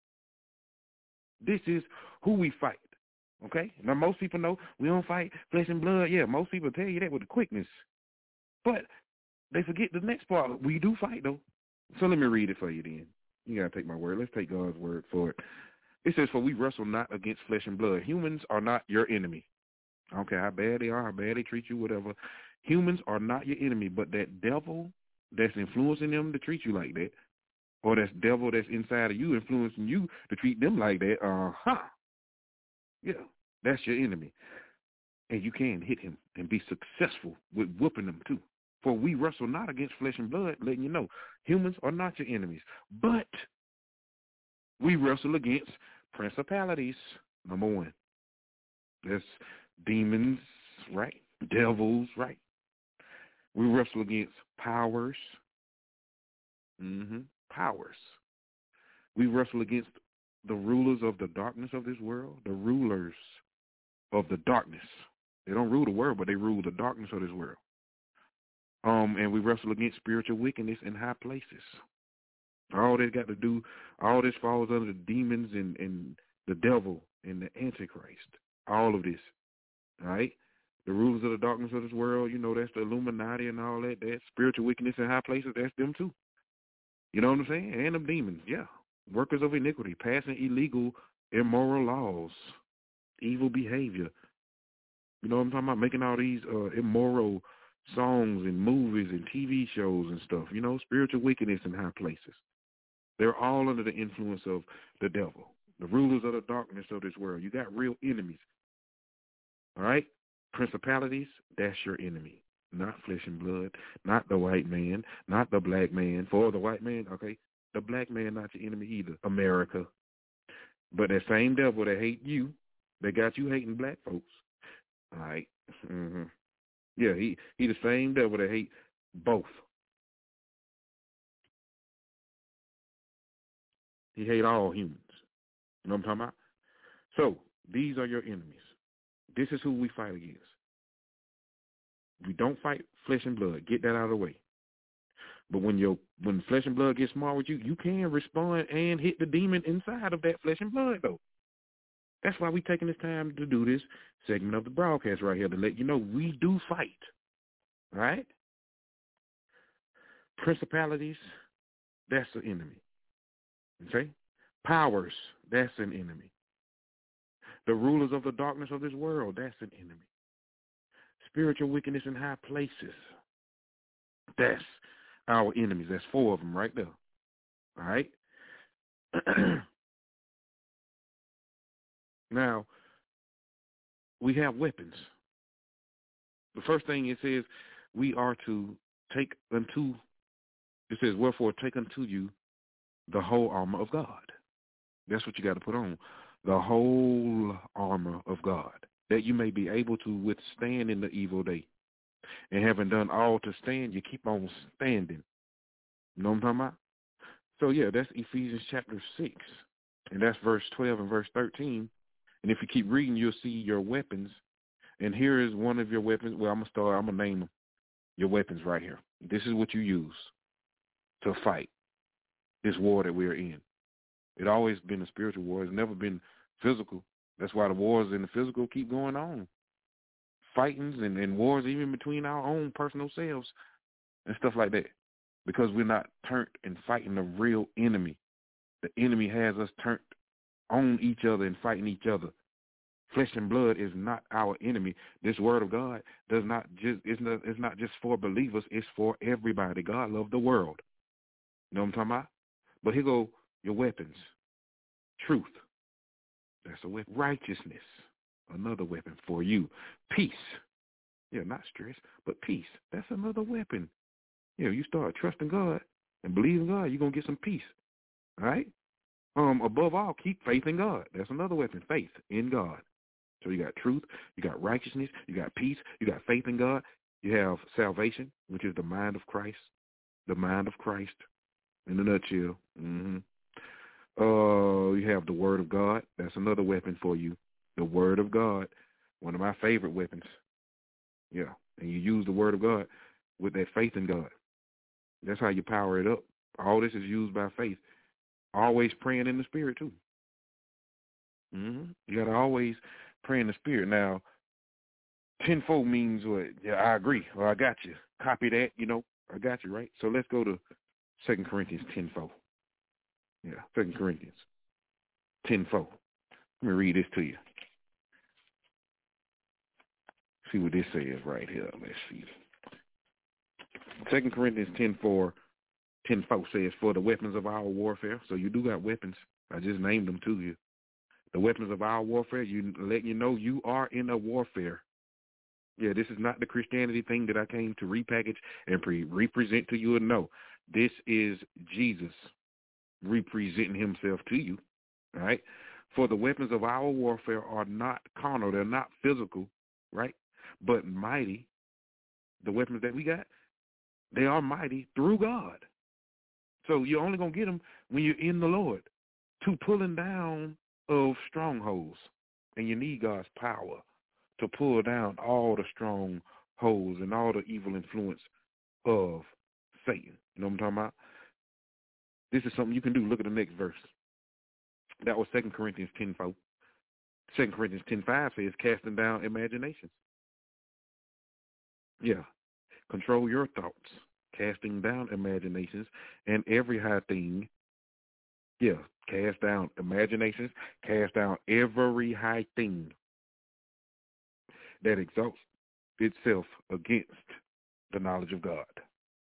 This is who we fight, okay? Now, most people know we don't fight flesh and blood. Yeah, most people tell you that with the quickness. But they forget the next part. We do fight, though. So let me read it for you then. You got to take my word. Let's take God's word for it. It says, for we wrestle not against flesh and blood. Humans are not your enemy. I don't care how bad they are, how bad they treat you, whatever. Humans are not your enemy, but that devil that's influencing them to treat you like that, or that devil that's inside of you influencing you to treat them like that, uh-huh. Yeah, that's your enemy. And you can hit him and be successful with whooping them too. For we wrestle not against flesh and blood, letting you know, humans are not your enemies, but we wrestle against principalities, number one. That's demons, right? Devils, right? We wrestle against powers. Mm-hmm. Powers. We wrestle against the rulers of the darkness of this world, the rulers of the darkness. They don't rule the world, but they rule the darkness of this world. Um, and we wrestle against spiritual wickedness in high places. All they got to do, all this falls under the demons and, and the devil and the Antichrist. All of this, all right? The rulers of the darkness of this world, you know, that's the Illuminati and all that. That's spiritual wickedness in high places. That's them too. You know what I'm saying? And them demons, yeah. workers of iniquity, passing illegal, immoral laws, evil behavior. You know what I'm talking about? Making all these uh, immoral songs and movies and T V shows and stuff, you know, spiritual wickedness in high places. They're all under the influence of the devil, the rulers of the darkness of this world. You got real enemies, all right? Principalities, that's your enemy, not flesh and blood, not the white man, not the black man. For the white man, okay, the black man not your enemy either, America. But that same devil that hate you, that got you hating black folks, all right? Mm-hmm. Yeah, he, he the same devil that hate both. He hate all humans. You know what I'm talking about? So these are your enemies. This is who we fight against. We don't fight flesh and blood. Get that out of the way. But when your when flesh and blood gets small with you, you can respond and hit the demon inside of that flesh and blood, though. That's why we're taking this time to do this segment of the broadcast right here, to let you know we do fight. All right? Principalities, that's the enemy. Okay? Powers, that's an enemy. The rulers of the darkness of this world, that's an enemy. Spiritual wickedness in high places, that's our enemies. That's four of them right there. All right? Now, we have weapons. The first thing it says, we are to take unto, it says, wherefore take unto you the whole armor of God. That's what you got to put on. The whole armor of God, that you may be able to withstand in the evil day. And having done all to stand, you keep on standing. You know what I'm talking about? So, yeah, that's Ephesians chapter six. And that's verse twelve and verse thirteen. And if you keep reading, you'll see your weapons. And here is one of your weapons. Well, I'm going to start. I'm going to name them. Your weapons right here. This is what you use to fight this war that we're in. It's always been a spiritual war. It's never been physical. That's why the wars in the physical keep going on. Fightings and, and wars even between our own personal selves and stuff like that. Because we're not turned and fighting the real enemy. The enemy has us turned on each other and fighting each other. Flesh and blood is not our enemy. This word of God does not just it's not it's not just for believers, it's for everybody. God loved the world. You know what I'm talking about? But here go your weapons. Truth. That's a weapon. Righteousness. Another weapon for you. Peace. Yeah, not stress, but peace. That's another weapon. Yeah, you start trusting God and believing God, you're gonna get some peace. All right? Um, above all, keep faith in God. That's another weapon, faith in God. So you got truth, you got righteousness, you got peace, you got faith in God. You have salvation, which is the mind of Christ. The mind of Christ, in a nutshell. Mm-hmm. Uh, you have the word of God. That's another weapon for you. The word of God, one of my favorite weapons. Yeah, and you use the word of God with that faith in God. That's how you power it up. All this is used by faith. Always praying in the Spirit, too. Mm-hmm. You got to always pray in the Spirit. Now, tenfold means what? Yeah, I agree. Well, I got you. Copy that, you know. I got you, right? So let's go to Second Corinthians tenfold. Yeah, Second Corinthians tenfold. Let me read this to you. See what this says right here. Let's see. Second Corinthians ten four, ten four says, for the weapons of our warfare. So you do got weapons. I just named them to you. The weapons of our warfare, you let you know you are in a warfare. Yeah, this is not the Christianity thing that I came to repackage and pre- represent to you. And no, this is Jesus representing himself to you. All right. For the weapons of our warfare are not carnal. They're not physical, right? But mighty. The weapons that we got, they are mighty through God. So you're only going to get them when you're in the Lord, to pulling down of strongholds. And you need God's power to pull down all the strongholds and all the evil influence of Satan. You know what I'm talking about? This is something you can do. Look at the next verse. That was Second Corinthians ten four. Second Corinthians ten five says, casting down imaginations. Yeah. Control your thoughts. Casting down imaginations and every high thing. Yeah. Cast down imaginations, cast down every high thing that exalts itself against the knowledge of God.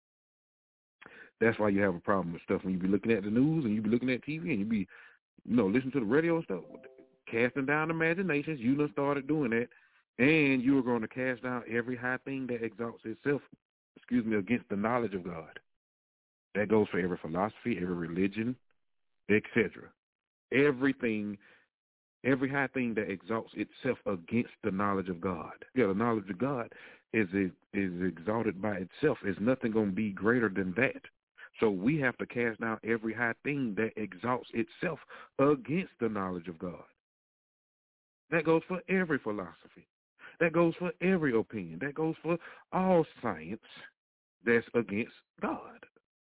That's why you have a problem with stuff when you be looking at the news and you be looking at T V and you be, you know, listening to the radio and stuff, casting down imaginations. You done started doing that, and you are going to cast down every high thing that exalts itself, excuse me, against the knowledge of God. That goes for every philosophy, every religion, et cetera. Everything, every high thing that exalts itself against the knowledge of God. Yeah, the knowledge of God is is exalted by itself. There's nothing going to be greater than that. So we have to cast down every high thing that exalts itself against the knowledge of God. That goes for every philosophy. That goes for every opinion. That goes for all science that's against God.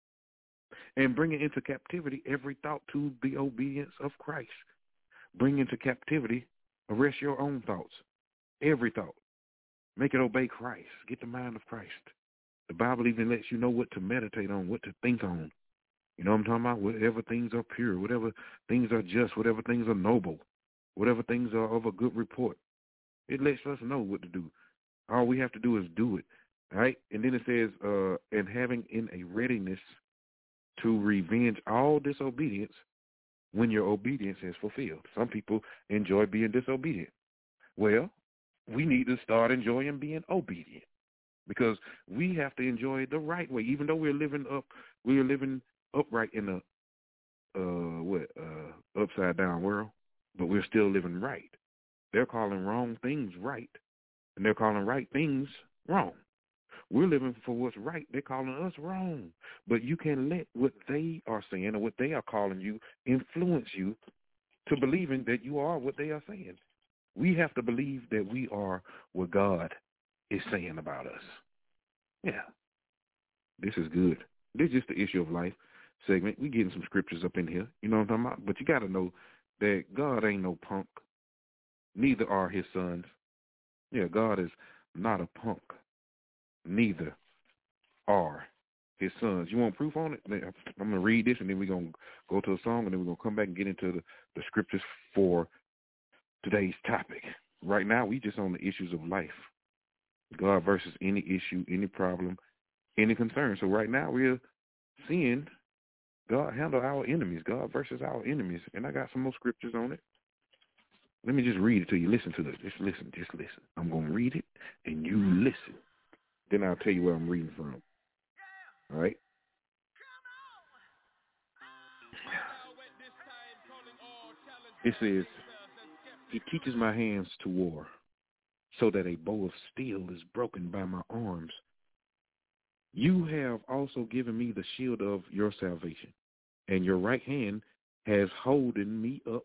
And bringing into captivity every thought to the obedience of Christ. Bring into captivity, arrest your own thoughts, every thought. Make it obey Christ. Get the mind of Christ. The Bible even lets you know what to meditate on, what to think on. You know what I'm talking about? Whatever things are pure, whatever things are just, whatever things are noble, whatever things are of a good report. It lets us know what to do. All we have to do is do it, all right? And then it says, uh, and having in a readiness to revenge all disobedience when your obedience is fulfilled. Some people enjoy being disobedient. Well, we need to start enjoying being obedient, because we have to enjoy the right way. Even though we're living up, we're living upright in a uh, what uh, upside down world, but we're still living right. They're calling wrong things right, and they're calling right things wrong. We're living for what's right. They're calling us wrong. But you can let what they are saying or what they are calling you influence you to believing that you are what they are saying. We have to believe that we are what God is saying about us. Yeah. This is good. This is just the issue of life segment. We're getting some scriptures up in here. You know what I'm talking about? But you got to know that God ain't no punk. Neither are his sons. Yeah, God is not a punk. Neither are his sons. You want proof on it? I'm going to read this, and then we're going to go to a song, and then we're going to come back and get into the, the scriptures for today's topic. Right now, we just on the issues of life. God versus any issue, any problem, any concern. So right now, we're seeing God handle our enemies, God versus our enemies. And I got some more scriptures on it. Let me just read it to you. Listen to this. Just listen. Just listen. I'm going to read it, and you listen. Then I'll tell you where I'm reading from. All right? It says, he teaches my hands to war, so that a bow of steel is broken by my arms. You have also given me the shield of your salvation, and your right hand has holden me up,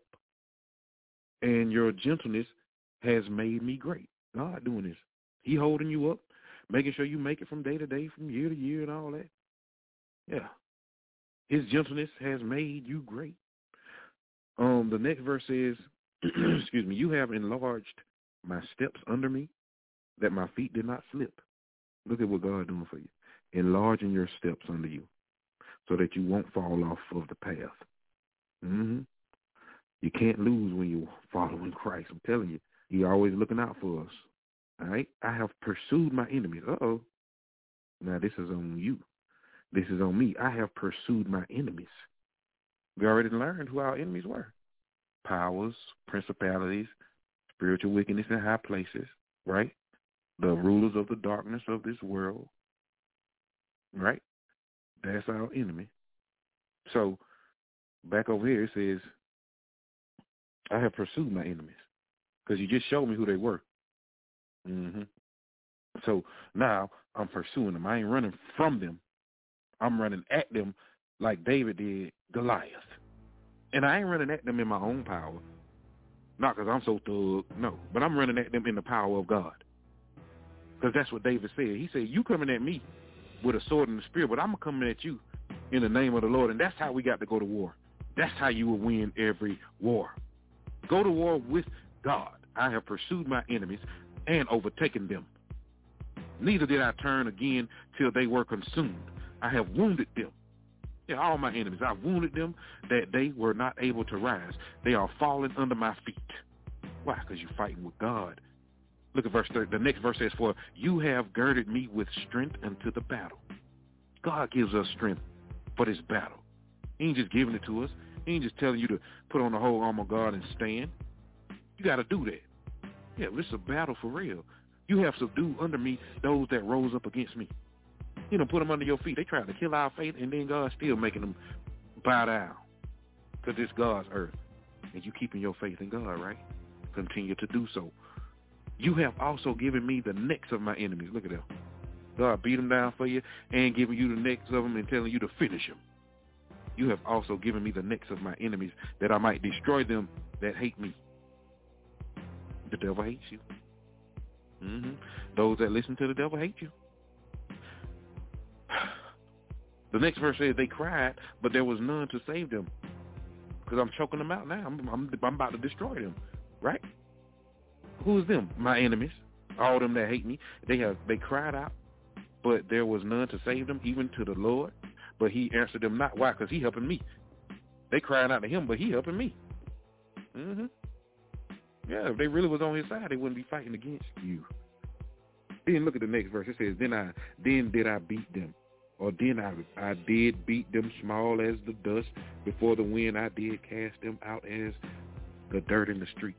and your gentleness has made me great. God doing this. He holding you up, making sure you make it from day to day, from year to year and all that. Yeah. His gentleness has made you great. Um, the next verse says, excuse me, you have enlarged my steps under me, that my feet did not slip. Look at what God doing for you. Enlarging your steps under you, so that you won't fall off of the path. Mm-hmm. You can't lose when you're following Christ. I'm telling you, He's always looking out for us. All right? I have pursued my enemies. Uh-oh. Now, this is on you. This is on me. I have pursued my enemies. We already learned who our enemies were. Powers, principalities, spiritual wickedness in high places, right? The rulers of the darkness of this world, right? That's our enemy. So, back over here it says, I have pursued my enemies, because you just showed me who they were. Mm-hmm. So now I'm pursuing them. I ain't running from them. I'm running at them like David did Goliath. And I ain't running at them in my own power. Not because I'm so thug, no. But I'm running at them in the power of God. Because that's what David said. He said, you coming at me with a sword in the spirit, but I'm coming at you in the name of the Lord. And that's how we got to go to war. That's how you will win every war. Go to war with God. I have pursued my enemies and overtaken them. Neither did I turn again till they were consumed. I have wounded them Yeah, all my enemies. I wounded them that they were not able to rise. They are falling under my feet. Why? Because you're fighting with God. Look at verse thirty. The next verse says, for you have girded me with strength unto the battle. God gives us strength for this battle. He ain't just giving it to us. He ain't just telling you to put on the whole armor of God and stand. You got to do that. Yeah, this is a battle for real. You have subdued under me those that rose up against me. You know, put them under your feet. They tried to kill our faith, and then God's still making them bow down to this God's earth. And you keeping your faith in God, right? Continue to do so. You have also given me the necks of my enemies. Look at that. God beat them down for you and giving you the necks of them and telling you to finish them. You have also given me the necks of my enemies that I might destroy them that hate me. The devil hates you. Mm-hmm. Those that listen to the devil hate you. The next verse says they cried, but there was none to save them because I'm choking them out now. I'm, I'm, I'm about to destroy them, right? Who is them? My enemies, all them that hate me. They have they cried out, but there was none to save them, even to the Lord. But he answered them not. Why? Because he helping me. They crying out to him, but he helping me. Mm-hmm. Yeah, if they really was on his side, they wouldn't be fighting against you. Then look at the next verse. It says, then I then did I beat them. Or then I I did beat them small as the dust. Before the wind I did cast them out as the dirt in the streets.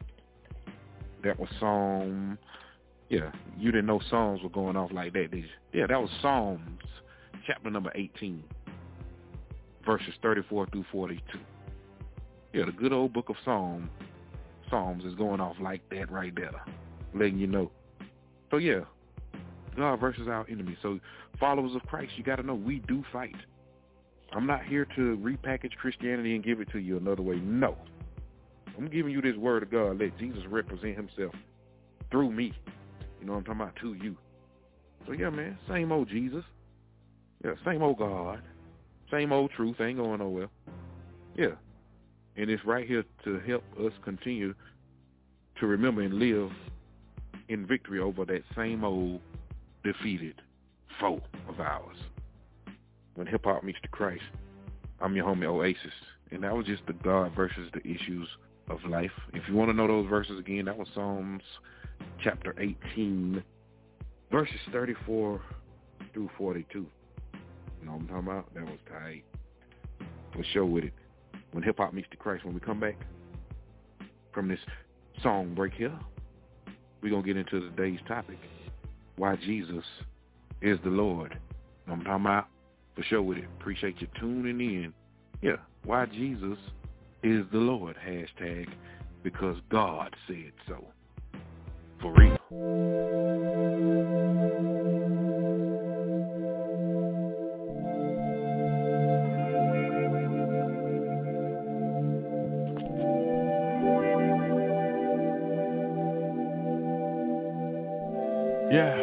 That was Psalm. Yeah, you didn't know Psalms were going off like that, did you? Yeah, that was Psalms, chapter number eighteen, verses thirty-four through forty-two. Yeah, the good old book of Psalms, Psalms is going off like that right there, letting you know. So yeah, God versus our enemy. So followers of Christ, you got to know we do fight. I'm not here to repackage Christianity and give it to you another way. No. I'm giving you this word of God. Let Jesus represent himself through me. You know what I'm talking about? To you. So yeah, man, same old Jesus. Yeah, same old God. Same old truth. Ain't going nowhere. Yeah. And it's right here to help us continue to remember and live in victory over that same old defeated foe of ours. When hip-hop meets the Christ, I'm your homie Oasis. And that was just the God versus the issues of life. If you want to know those verses again, that was Psalms chapter eighteen, verses thirty-four through forty-two. You know what I'm talking about? That was tight. For sure with it. When hip-hop meets the Christ, when we come back from this song break here, we're going to get into today's topic. Why Jesus is the Lord. You know what I'm talking about? For sure with it. Appreciate you tuning in. Yeah. Why Jesus is the Lord. Hashtag because God said so. For real. Yeah.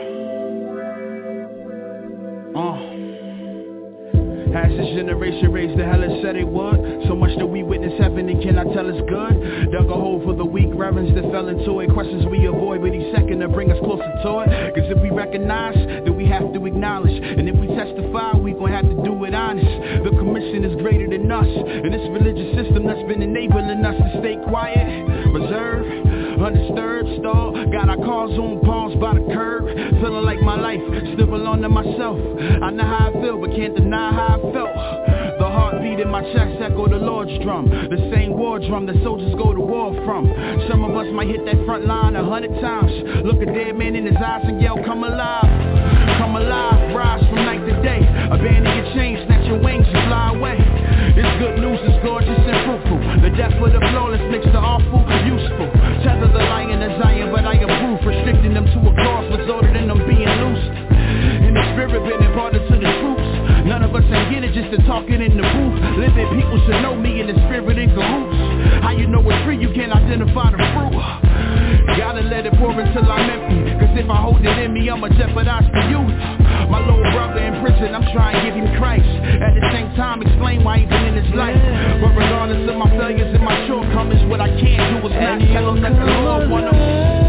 Uh. Has this generation raised the hell and said it would? So much that we witness happening, can I tell it's good? Dug a hole for the weak, reverends that fell into it. Questions we avoid, but each second to bring us closer to it. Cause if we recognize, then we have to acknowledge. And if we testify, we gon' have to do it honest. The commission is greater than us. And this religious system that's been enabling us to stay quiet, reserved, undisturbed, stall. Got our cars on pause by the curb. Feeling like my life still belong to myself. I know how I feel, but can't deny how I felt. The heartbeat in my chest echo the Lord's drum. The same war drum that soldiers go to war from. Some of us might hit that front line a hundred times. Look a dead man in his eyes and yell, come alive. Come alive, rise from night to day. Abandon your chains, snatch your wings and fly away. This good news is gorgeous and fruitful. The death of the flawless makes the awful useful. Tether the lion to Zion, but I approve. Restricting them to a cross resulted in them being loosed. In the spirit been imparted to the troops. None of us ain't get it just to talking in the booth. Living people should know me in the spirit in cahoots. How you know it's free, you can't identify the fruit. Gotta let it pour until I'm empty. Cause if I hold it in me, I'ma jeopardize the youth. My little brother in prison, I'm trying to give him Christ. At the same time, explain why he's been in his life. But regardless of my failures and my shortcomings, what I can't do is not tell him that the Lord want him.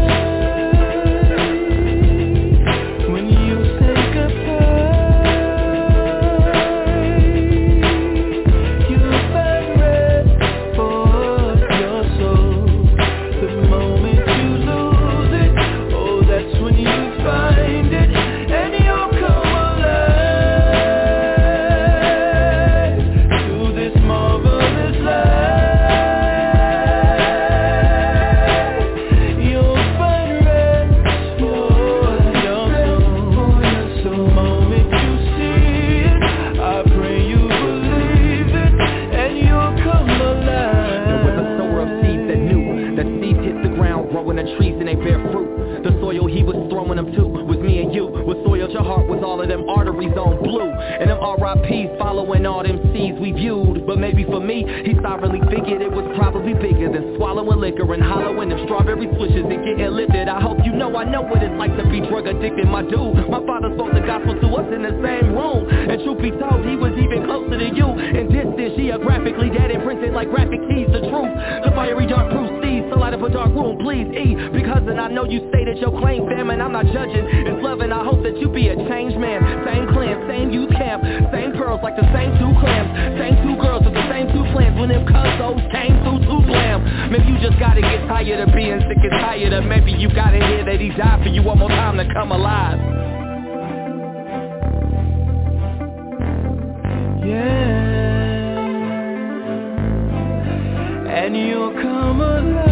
When you say goodbye, R I Ps following all them C's we viewed. But maybe for me, he silently figured it was probably bigger than swallowing liquor and hollowing them strawberry swishes and getting lifted. I hope you know I know what it's like to be drug addicted, my dude. My father spoke the gospel to us in the same room, and truth be told, he was even closer to you. And distance geographically, that imprinted like graphic keys to truth. The fiery dark proceeds to light up a dark room, please E. Because and I know you stated your claim, fam, and I'm not judging. It's love, and I hope that you be a changed man. Same clan, same youth camp, same pearls like the same two clams, same two girls with the same two plans. When them cuzos came through to blam. Maybe you just gotta get tired of being sick and tired of. Maybe you gotta hear that he died for you one more time to come alive. Yeah, and you'll come alive.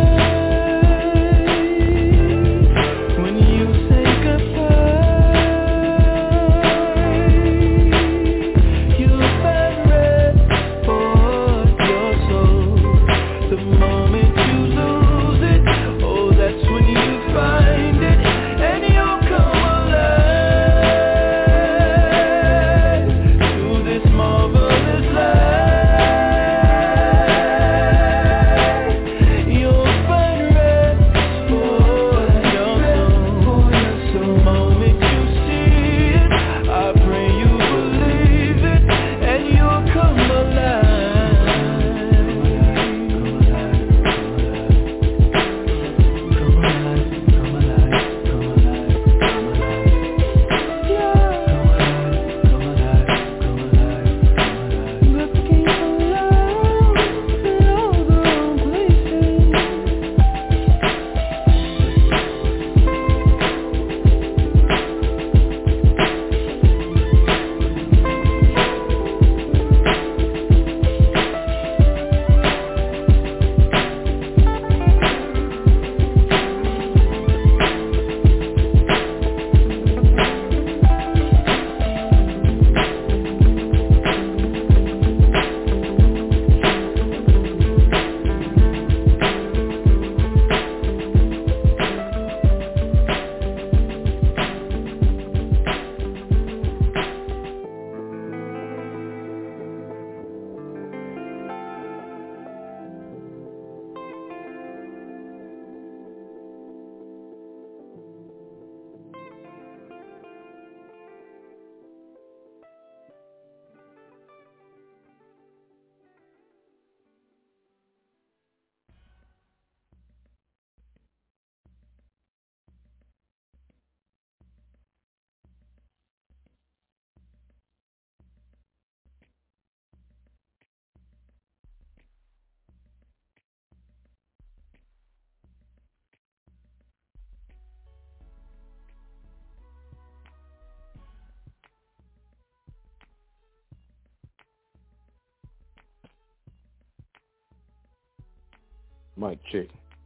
Mic check.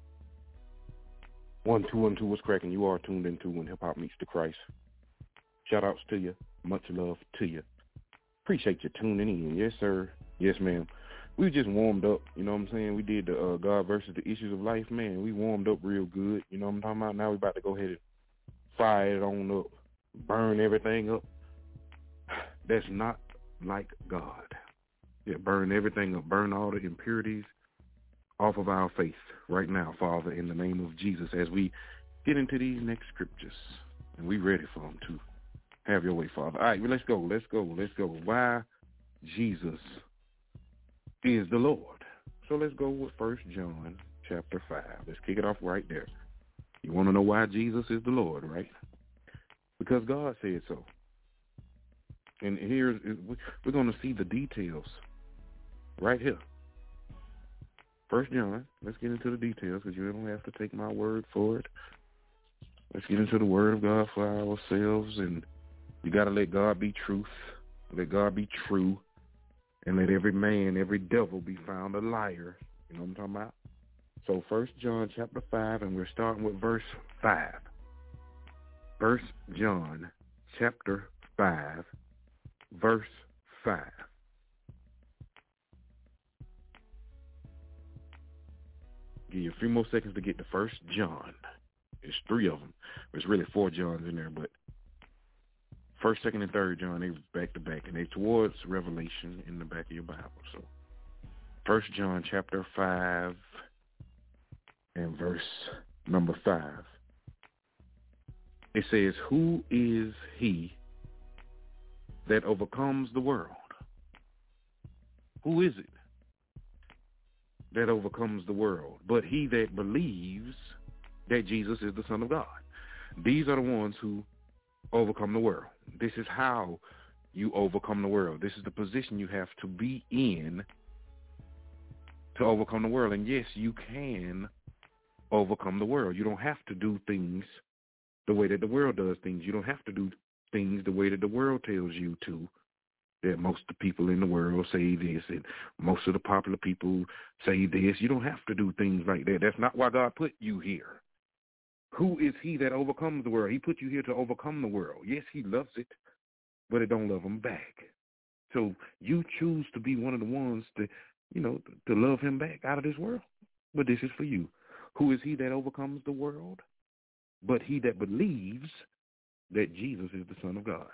One, two, one, two, what's cracking? You are tuned into When Hip Hop Meets the Christ. Shout outs to you. Much love to you. Appreciate you tuning in. Yes, sir. Yes, ma'am. We just warmed up, you know what I'm saying? We did the uh, God versus the Issues of Life, man. We warmed up real good, you know what I'm talking about? Now we about to go ahead and fire it on up, burn everything up. That's not like God. Yeah, burn everything up, burn all the impurities off of our faith right now, Father, in the name of Jesus, as we get into these next scriptures, and we ready for them to have your way, Father. All right, well, let's go, let's go, let's go. Why Jesus is the Lord. So let's go with First John chapter five. Let's kick it off right there. You want to know why Jesus is the Lord, right? Because God said so. And here, we're going to see the details right here. First John, let's get into the details because you don't have to take my word for it. Let's get into the word of God for ourselves, and you got to let God be truth, let God be true, and let every man, every devil be found a liar. You know what I'm talking about? So First John chapter five, and we're starting with verse five. First John chapter five, verse five. Give you a few more seconds to get to First John. There's three of them. There's really four Johns in there, but First, second, and third John, they back to back, and they towards Revelation in the back of your Bible. So, First John chapter five and verse number five. It says, "Who is he that overcomes the world?" Who is it that overcomes the world? But he that believes that Jesus is the Son of God. These are the ones who overcome the world. This is how you overcome the world. This is the position you have to be in to overcome the world. And yes, you can overcome the world. You don't have to do things the way that the world does things. You don't have to do things the way that the world tells you to. That most of the people in the world say this, and most of the popular people say this. You don't have to do things like that. That's not why God put you here. Who is he that overcomes the world? He put you here to overcome the world. Yes, he loves it, but it don't love him back. So you choose to be one of the ones to, you know, to love him back out of this world. But this is for you. Who is he that overcomes the world? But he that believes that Jesus is the Son of God.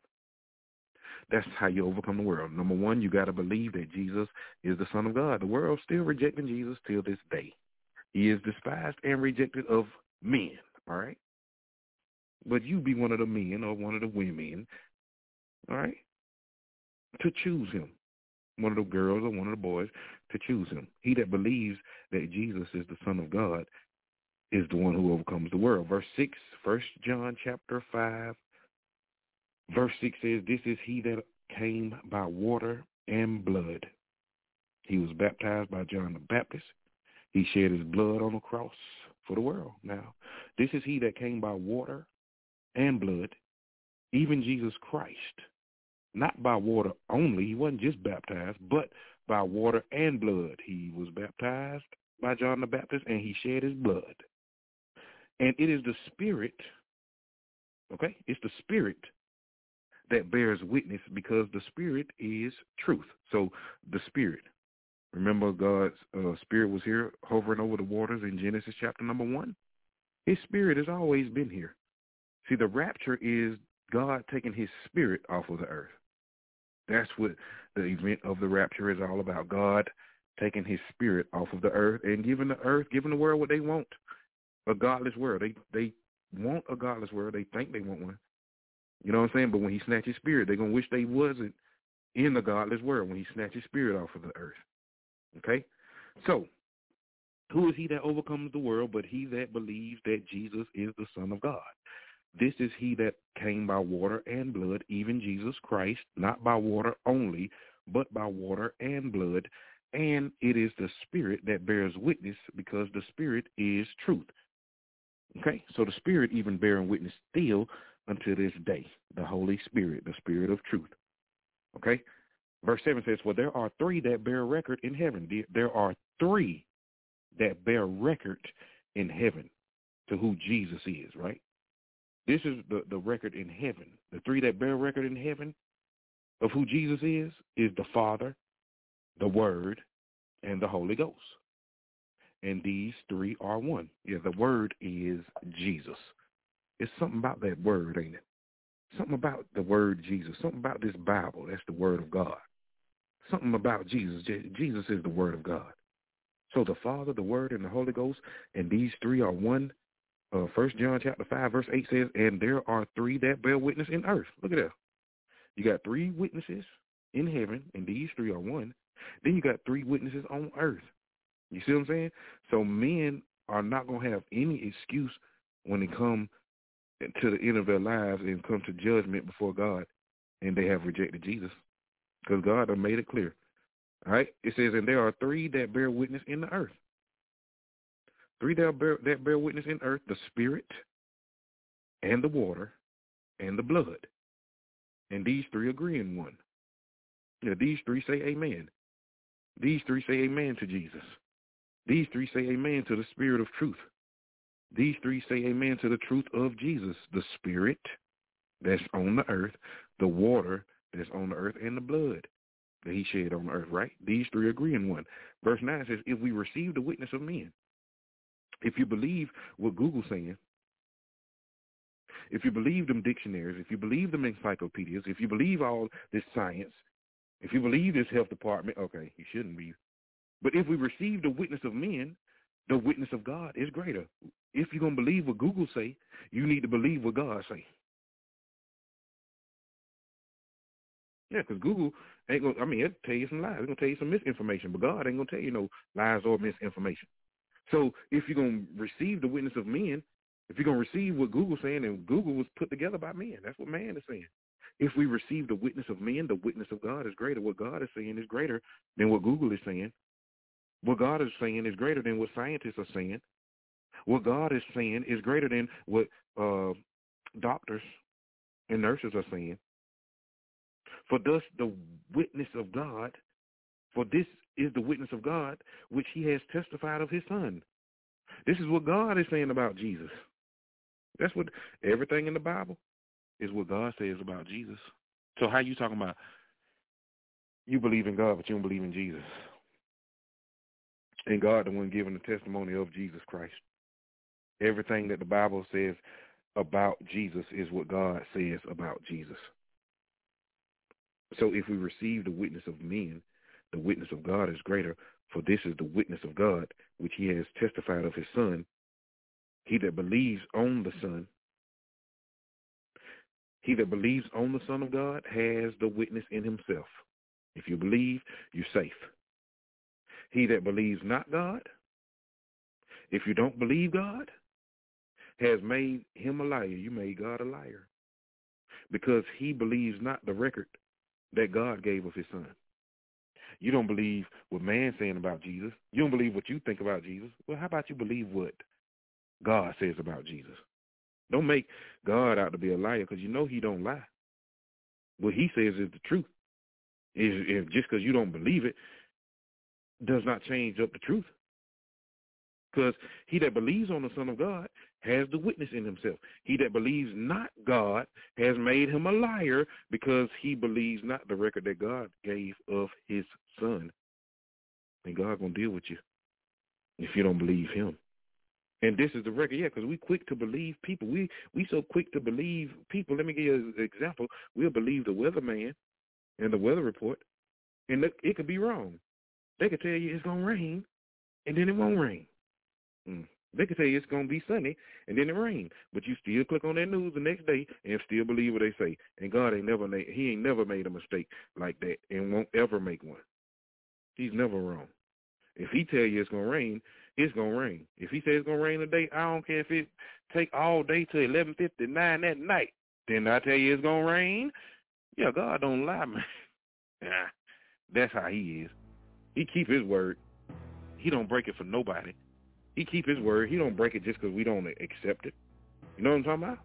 That's how you overcome the world. Number one, you got to believe that Jesus is the Son of God. The world's still rejecting Jesus till this day. He is despised and rejected of men, all right? But you be one of the men or one of the women, all right, to choose him. One of the girls or one of the boys to choose him. He that believes that Jesus is the Son of God is the one who overcomes the world. Verse six, First John chapter five, verse six says, "This is he that came by water and blood. He was baptized by John the Baptist. He shed his blood on the cross for the world. Now, this is he that came by water and blood, even Jesus Christ. Not by water only. He wasn't just baptized, but by water and blood. He was baptized by John the Baptist, and he shed his blood. And it is the Spirit, okay? It's the Spirit that bears witness, because the Spirit is truth." So the Spirit. Remember, God's uh, Spirit was here hovering over the waters in Genesis chapter number one? His Spirit has always been here. See, the rapture is God taking his Spirit off of the earth. That's what the event of the rapture is all about. God taking his Spirit off of the earth and giving the earth, giving the world what they want, a godless world. They they want a godless world. They think they want one. You know what I'm saying? But when he snatches his Spirit, they're going to wish they wasn't in the godless world when he snatches his Spirit off of the earth. Okay? So, who is he that overcomes the world but he that believes that Jesus is the Son of God? This is he that came by water and blood, even Jesus Christ, not by water only, but by water and blood. And it is the Spirit that bears witness, because the Spirit is truth. Okay? So the Spirit even bearing witness still until this day, the Holy Spirit, the Spirit of truth. Okay? Verse seven says, "For there are three that bear record in heaven." There are three that bear record in heaven to who Jesus is, right? This is the, the record in heaven. The three that bear record in heaven of who Jesus is, is the Father, the Word, and the Holy Ghost. And these three are one. Yeah, the Word is Jesus. It's something about that word, ain't it? Something about the word Jesus. Something about this Bible. That's the Word of God. Something about Jesus. Jesus is the Word of God. So the Father, the Word, and the Holy Ghost, and these three are one. Uh, First John chapter five, verse eight says, "And there are three that bear witness in earth." Look at that. You got three witnesses in heaven, and these three are one. Then you got three witnesses on earth. You see what I'm saying? So men are not going to have any excuse when they come to the end of their lives and come to judgment before God, and they have rejected Jesus, because God has made it clear. All right? It says, "And there are three that bear witness in the earth." Three that bear, that bear witness in earth: the Spirit and the water and the blood. And these three agree in one. Yeah, these three say amen. These three say amen to Jesus. These three say amen to the Spirit of truth. These three say amen to the truth of Jesus, the Spirit that's on the earth, the water that's on the earth, and the blood that he shed on the earth, right? These three agree in one. Verse nine says, "If we receive the witness of men," if you believe what Google's saying, if you believe them dictionaries, if you believe them encyclopedias, if you believe all this science, if you believe this health department, okay, you shouldn't be. But if we receive the witness of men, the witness of God is greater. If you're going to believe what Google say, you need to believe what God say. Yeah, because Google ain't going to, I mean, it'll tell you some lies. It's going to tell you some misinformation, but God ain't going to tell you no lies or misinformation. So if you're going to receive the witness of men, if you're going to receive what Google's saying, and Google was put together by men, that's what man is saying. If we receive the witness of men, the witness of God is greater. What God is saying is greater than what Google is saying. What God is saying is greater than what scientists are saying. What God is saying is greater than what uh, doctors and nurses are saying. For thus the witness of God, for this is the witness of God, which he has testified of his son. This is what God is saying about Jesus. That's what everything in the Bible is what God says about Jesus. So how you talking about you believe in God, but you don't believe in Jesus? And God the one giving the testimony of Jesus Christ. Everything that the Bible says about Jesus is what God says about Jesus. So if we receive the witness of men, the witness of God is greater, for this is the witness of God, which he has testified of his son. He that believes on the Son, he that believes on the Son of God has the witness in himself. If you believe, you're safe. He that believes not God, if you don't believe God, has made him a liar. You made God a liar. Because he believes not the record that God gave of his son. You don't believe what man's saying about Jesus. You don't believe what you think about Jesus. Well, how about you believe what God says about Jesus? Don't make God out to be a liar, because you know he don't lie. What he says is the truth. Is if just because you don't believe it does not change up the truth. Because he that believes on the Son of God has the witness in himself. He that believes not God has made him a liar, because he believes not the record that God gave of his son. And God's going to deal with you if you don't believe him. And this is the record, yeah, because we quick to believe people. We we so quick to believe people. Let me give you an example. We'll believe the weatherman and the weather report, and it, it could be wrong. They could tell you it's going to rain, and then it won't rain. Mm. They could tell you it's going to be sunny, and then it rain. But you still click on that news the next day and still believe what they say. And God ain't never made, he ain't never made a mistake like that and won't ever make one. He's never wrong. If he tell you it's going to rain, it's going to rain. If he says it's going to rain today, I don't care if it take all day to eleven fifty-nine at night. Then I tell you it's going to rain. Yeah, God don't lie, man. Nah, that's how he is. He keep his word. He don't break it for nobody. He keep his word. He don't break it just because we don't accept it. You know what I'm talking about?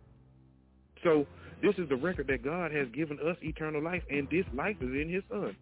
So this is the record that God has given us eternal life, and this life is in his son.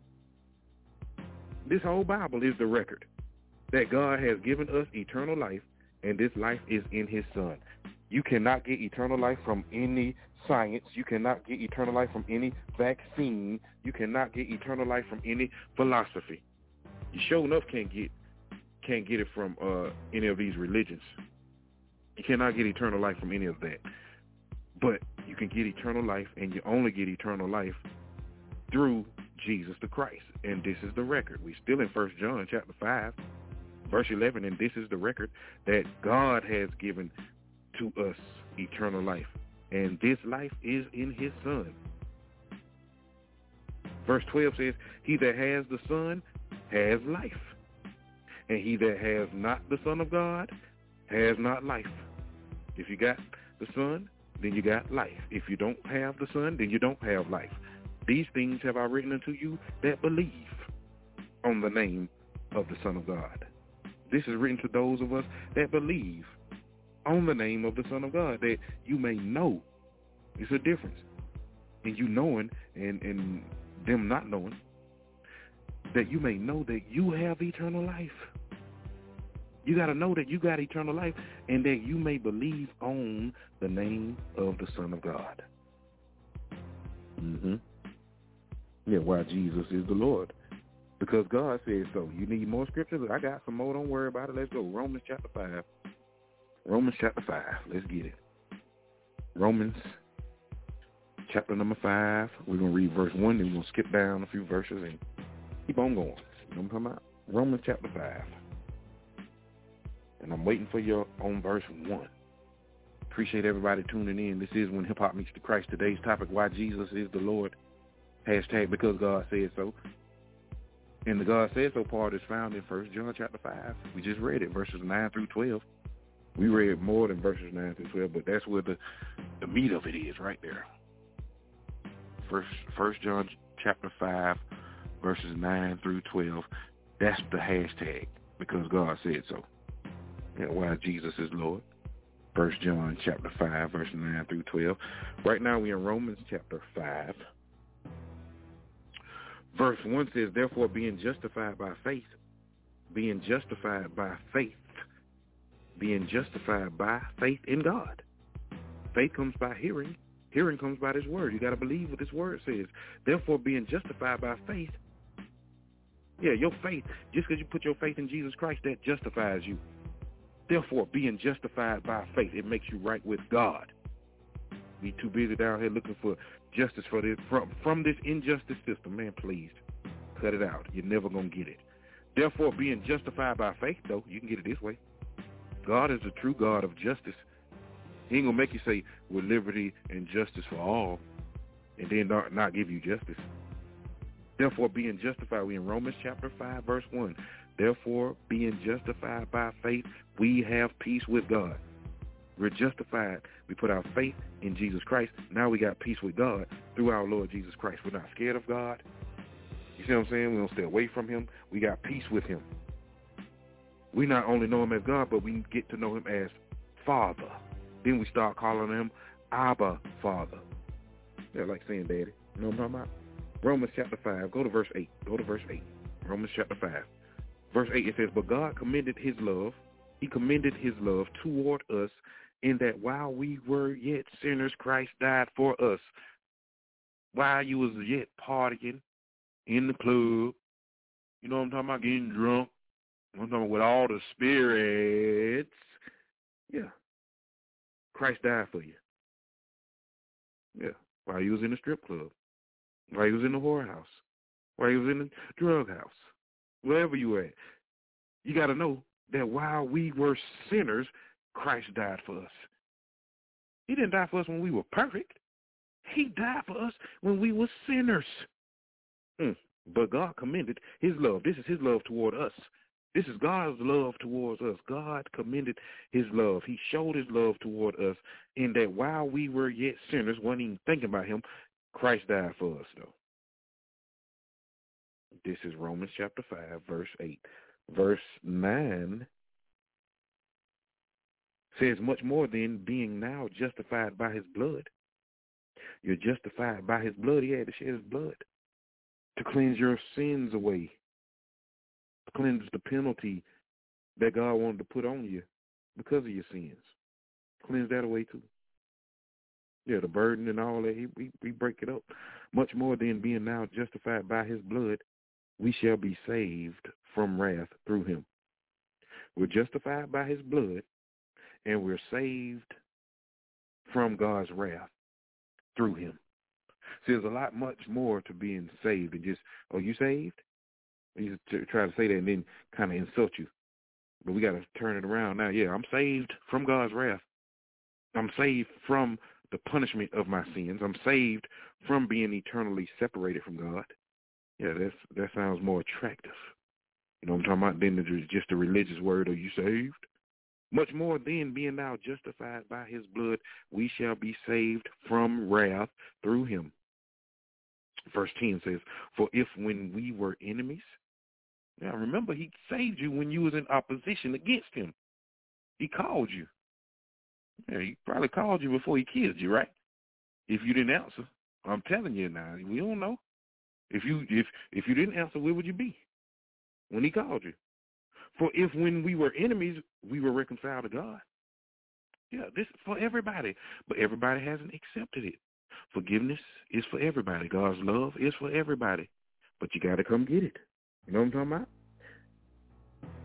This whole Bible is the record that God has given us eternal life, and this life is in his son. You cannot get eternal life from any science. You cannot get eternal life from any vaccine. You cannot get eternal life from any philosophy. You sure enough can't get can't get it from uh, any of these religions. You cannot get eternal life from any of that. But you can get eternal life, and you only get eternal life through Jesus the Christ. And this is the record. We're still in First John chapter five, verse eleven, and this is the record that God has given to us eternal life. And this life is in his son. Verse twelve says, he that has the Son has life. And he that has not the Son of God has not life. If you got the Son, then you got life. If you don't have the Son, then you don't have life. These things have I written unto you that believe on the name of the Son of God. This is written to those of us that believe on the name of the Son of God, that you may know. It's a difference in you knowing and, and them not knowing, that you may know that you have eternal life. You got to know that you got eternal life, and that you may believe on the name of the Son of God. Mm-hmm. Yeah, why Jesus is the Lord. Because God says so. You need more scriptures? I got some more. Don't worry about it. Let's go. Romans chapter five. Romans chapter five. Let's get it. Romans chapter number five. We're going to read verse one, then we're going to skip down a few verses and keep on going. You know what I'm talking about? Romans chapter five. And I'm waiting for you on verse one. Appreciate everybody tuning in. This is When Hip Hop Meets the Christ. Today's topic, why Jesus is the Lord. Hashtag because God said so. And the God said so part is found in First John chapter five. We just read it, verses nine through twelve. We read more than verses nine through twelve, but that's where the, the meat of it is right there. First, First John chapter five, verses nine through twelve. That's the hashtag because God said so. Yeah, why Jesus is Lord. First John chapter five, verse nine through twelve. Right now we're in Romans chapter five. Verse one says, therefore being justified by faith, being justified by faith, being justified by faith in God. Faith comes by hearing. Hearing comes by this word. You got to believe what this word says. Therefore being justified by faith. Yeah, your faith, just because you put your faith in Jesus Christ, that justifies you. Therefore, being justified by faith, it makes you right with God. Be too busy down here looking for justice for this from, from this injustice system. Man, please, cut it out. You're never going to get it. Therefore, being justified by faith, though, you can get it this way. God is the true God of justice. He ain't going to make you say, with liberty and justice for all, and then not, not give you justice. Therefore, being justified, we in Romans chapter five, verse one. Therefore, being justified by faith, we have peace with God. We're justified. We put our faith in Jesus Christ. Now we got peace with God through our Lord Jesus Christ. We're not scared of God. You see what I'm saying? We don't stay away from him. We got peace with him. We not only know him as God, but we get to know him as Father. Then we start calling him Abba, Father. Yeah, like saying daddy. You know what I'm talking about? Romans chapter five. Go to verse eight. Go to verse eight. Romans chapter five. Verse eight, it says, but God commended his love. He commended his love toward us in that while we were yet sinners, Christ died for us. While you was yet partying in the club, you know what I'm talking about, getting drunk, I'm talking about with all the spirits. Yeah. Christ died for you. Yeah. While you was in the strip club. While you was in the whorehouse. While you was in the drug house. Wherever you at. You got to know that while we were sinners, Christ died for us. He didn't die for us when we were perfect. He died for us when we were sinners. Mm. But God commended his love. This is his love toward us. This is God's love towards us. God commended his love. He showed his love toward us in that while we were yet sinners, wasn't even thinking about him, Christ died for us, though. This is Romans chapter five, verse eight. Verse nine says, much more than being now justified by his blood. You're justified by his blood. He had to shed his blood to cleanse your sins away, to cleanse the penalty that God wanted to put on you because of your sins. Cleanse that away too. Yeah, the burden and all that, he, we, we break it up. Much more than being now justified by his blood, we shall be saved from wrath through him. We're justified by his blood, and we're saved from God's wrath through him. So there's a lot much more to being saved than just, oh, you saved? You try to say that and then kind of insult you. But we got to turn it around now. Yeah, I'm saved from God's wrath. I'm saved from the punishment of my sins. I'm saved from being eternally separated from God. Yeah, that's, that sounds more attractive. You know what I'm talking about? Than just a religious word, are you saved? Much more than being now justified by his blood, we shall be saved from wrath through him. Verse ten says, for if when we were enemies, now remember he saved you when you was in opposition against him. He called you. Yeah, he probably called you before he killed you, right? If you didn't answer, I'm telling you now, we don't know. If you if if you didn't answer, where would you be when he called you? For if when we were enemies, we were reconciled to God. Yeah, this is for everybody. But everybody hasn't accepted it. Forgiveness is for everybody. God's love is for everybody. But you got to come get it. You know what I'm talking about?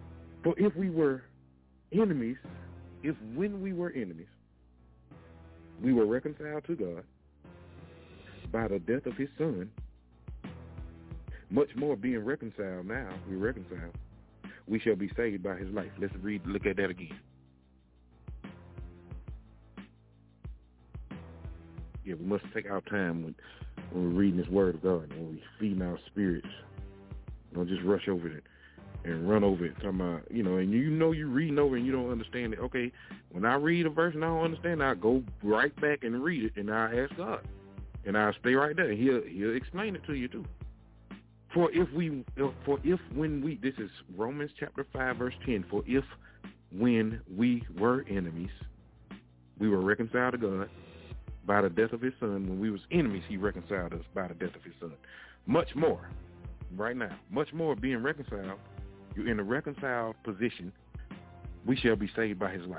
For if we were enemies, if when we were enemies, we were reconciled to God by the death of his son. Much more being reconciled now, we reconciled, we shall be saved by his life. Let's read, look at that again. Yeah, we must take our time when, when we're reading this word of God, when we feeding our spirits. Don't just rush over it and run over it. Talking about, you know, and you know you're reading over and you don't understand it. Okay, when I read a verse and I don't understand, I go right back and read it and I ask God. And I'll stay right there. He'll he'll explain it to you too. For if we, for if when we, this is Romans chapter five verse ten. For if when we were enemies, we were reconciled to God by the death of his son. When we was enemies, he reconciled us by the death of his son. Much more, right now, much more being reconciled. You're in a reconciled position. We shall be saved by his life.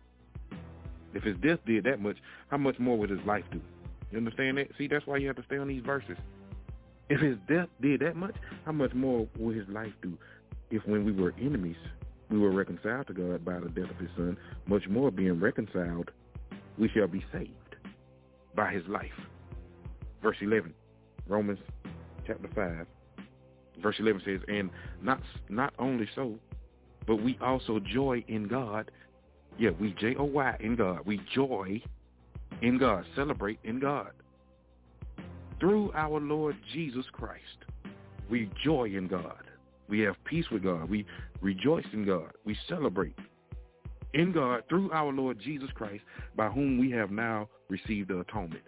If his death did that much, how much more would his life do? You understand that? See, that's why you have to stay on these verses. If his death did that much, how much more will his life do? If when we were enemies, we were reconciled to God by the death of his son, much more being reconciled, we shall be saved by his life. Verse eleven, Romans chapter five, verse eleven says, and not not only so, but we also joy in God. Yeah, we J O Y in God. We joy in God, celebrate in God. Through our Lord Jesus Christ, we joy in God. We have peace with God. We rejoice in God. We celebrate in God through our Lord Jesus Christ, by whom we have now received the atonement.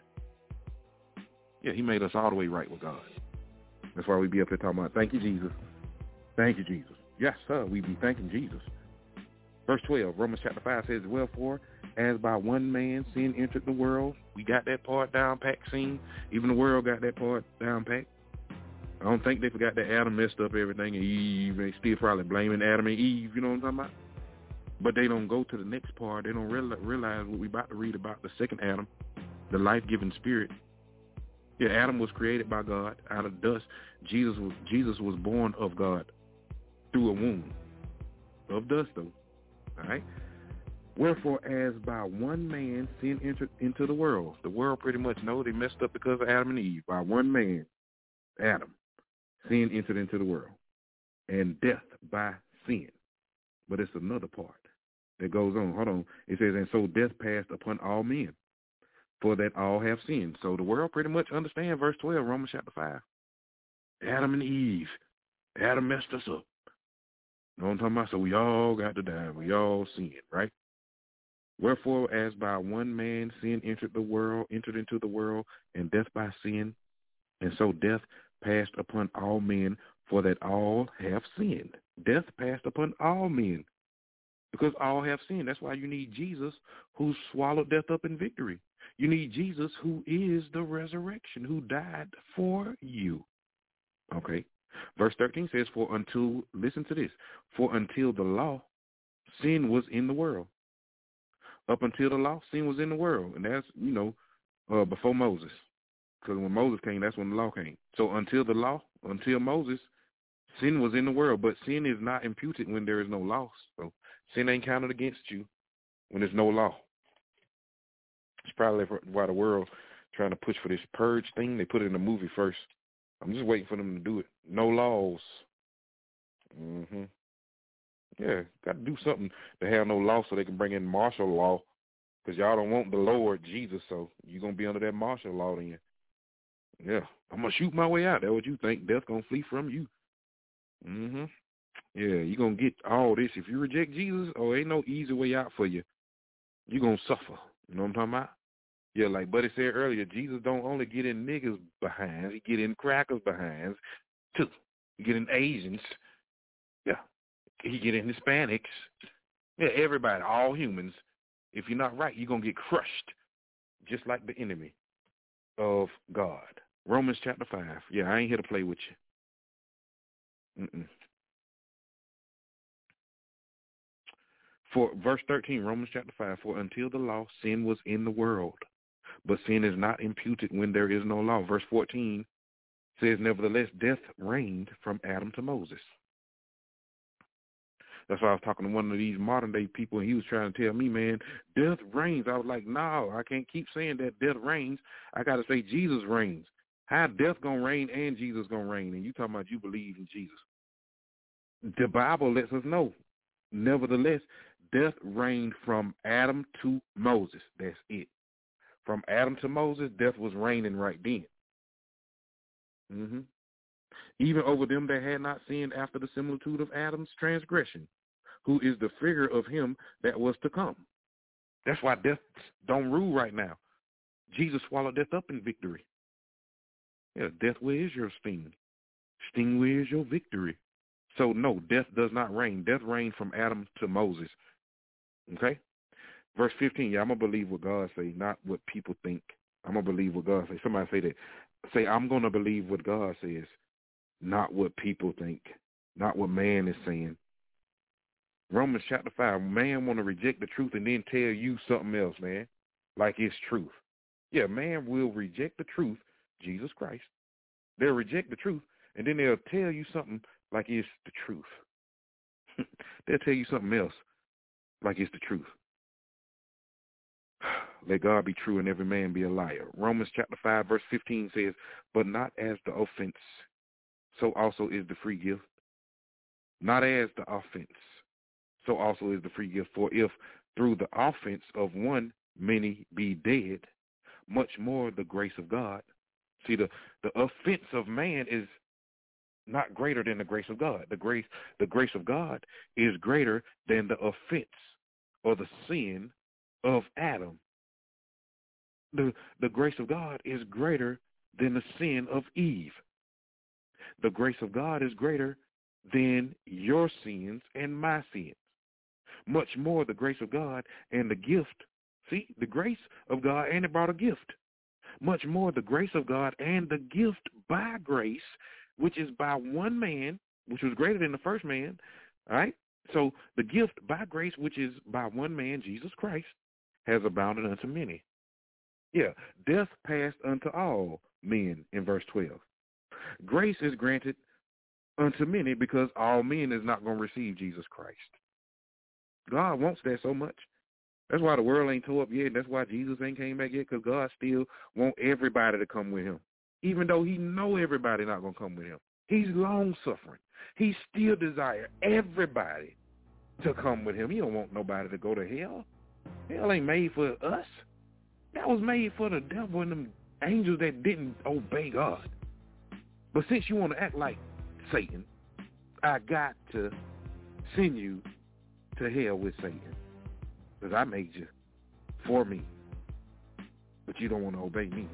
Yeah, he made us all the way right with God. That's why we be up here talking about, thank you, Jesus. Thank you, Jesus. Yes, sir, we be thanking Jesus. Verse twelve, Romans chapter five says, wherefore, as by one man sin entered the world. We got that part down packed, seen. Even the world got that part down packed. I don't think they forgot that Adam messed up everything, and Eve, they still probably blaming Adam and Eve, you know what I'm talking about? But they don't go to the next part. They don't realize what we're about to read about the second Adam, the life-giving spirit. Yeah, Adam was created by God out of dust. Jesus was, Jesus was born of God through a womb of dust, though. All right? Wherefore, as by one man sin entered into the world. The world pretty much know they messed up because of Adam and Eve. By one man, Adam, sin entered into the world. And death by sin. But it's another part that goes on. Hold on. It says, and so death passed upon all men, for that all have sinned. So the world pretty much understand verse twelve, Romans chapter five. Adam and Eve. Adam messed us up. You know what I'm talking about? So we all got to die. We all sinned, right? Wherefore, as by one man sin entered the world, entered into the world, and death by sin, and so death passed upon all men, for that all have sinned. Death passed upon all men, because all have sinned. That's why you need Jesus, who swallowed death up in victory. You need Jesus, who is the resurrection, who died for you. Okay. Verse thirteen says, for until, listen to this, for until the law, sin was in the world. Up until the law, sin was in the world. And that's, you know, uh, before Moses. Because when Moses came, that's when the law came. So until the law, until Moses, sin was in the world. But sin is not imputed when there is no law. So sin ain't counted against you when there's no law. It's probably why the world trying to push for this purge thing. They put it in the movie first. I'm just waiting for them to do it. No laws. Mm-hmm. Yeah, got to do something to have no law so they can bring in martial law, because y'all don't want the Lord Jesus, so you're going to be under that martial law then. Yeah, I'm going to shoot my way out. That's what you think. Death going to flee from you. Mm-hmm. Yeah, you're going to get all this. If you reject Jesus, oh, ain't no easy way out for you. You're going to suffer. You know what I'm talking about? Yeah, like Buddy said earlier, Jesus don't only get in niggas behinds, he get in crackers behinds, too. He get in Asians. Yeah. He get in Hispanics. Yeah, everybody, all humans. If you're not right, you're going to get crushed, just like the enemy of God. Romans chapter five. Yeah, I ain't here to play with you. Mm-mm. For verse thirteen, Romans chapter five, for until the law, sin was in the world, but sin is not imputed when there is no law. Verse fourteen says, nevertheless, death reigned from Adam to Moses. That's why I was talking to one of these modern day people, and he was trying to tell me, man, death reigns. I was like, no, I can't keep saying that death reigns. I got to say Jesus reigns. How death gonna reign and Jesus gonna reign? And you talking about you believe in Jesus? The Bible lets us know. Nevertheless, death reigned from Adam to Moses. That's it. From Adam to Moses, death was reigning right then. Mm-hmm. Even over them that had not sinned after the similitude of Adam's transgression, who is the figure of him that was to come. That's why death don't rule right now. Jesus swallowed death up in victory. Yeah, death, where is your sting? Sting, where is your victory? So, no, death does not reign. Death reigned from Adam to Moses. Okay? Verse fifteen, yeah, I'm going to believe what God say, not what people think. I'm going to believe what God say. Somebody say that. Say, I'm going to believe what God says, not what people think, not what man is saying. Romans chapter five, man want to reject the truth and then tell you something else, man, like it's truth. Yeah, man will reject the truth, Jesus Christ. They'll reject the truth, and then they'll tell you something like it's the truth. They'll tell you something else like it's the truth. Let God be true and every man be a liar. Romans chapter five, verse fifteen says, but not as the offense, so also is the free gift. Not as the offense, so also is the free gift. For if through the offense of one many be dead, much more the grace of God. See, the, the offense of man is not greater than the grace of God. The grace, the grace of God is greater than the offense or the sin of Adam. The, the grace of God is greater than the sin of Eve. The grace of God is greater than your sins and my sins. Much more the grace of God and the gift. See, the grace of God, and it brought a gift. Much more the grace of God and the gift by grace, which is by one man, which was greater than the first man, all right? So the gift by grace, which is by one man, Jesus Christ, has abounded unto many. Yeah, death passed unto all men in verse twelve. Grace is granted unto many because all men is not going to receive Jesus Christ. God wants that so much. That's why the world ain't tore up yet. That's why Jesus ain't came back yet, because God still want everybody to come with him. Even though he know everybody not going to come with him. He's long-suffering. He still desire everybody to come with him. He don't want nobody to go to hell. Hell ain't made for us. That was made for the devil and them angels that didn't obey God. But since you want to act like Satan, I got to send you to hell with Satan. Because I made you for me. But you don't want to obey me.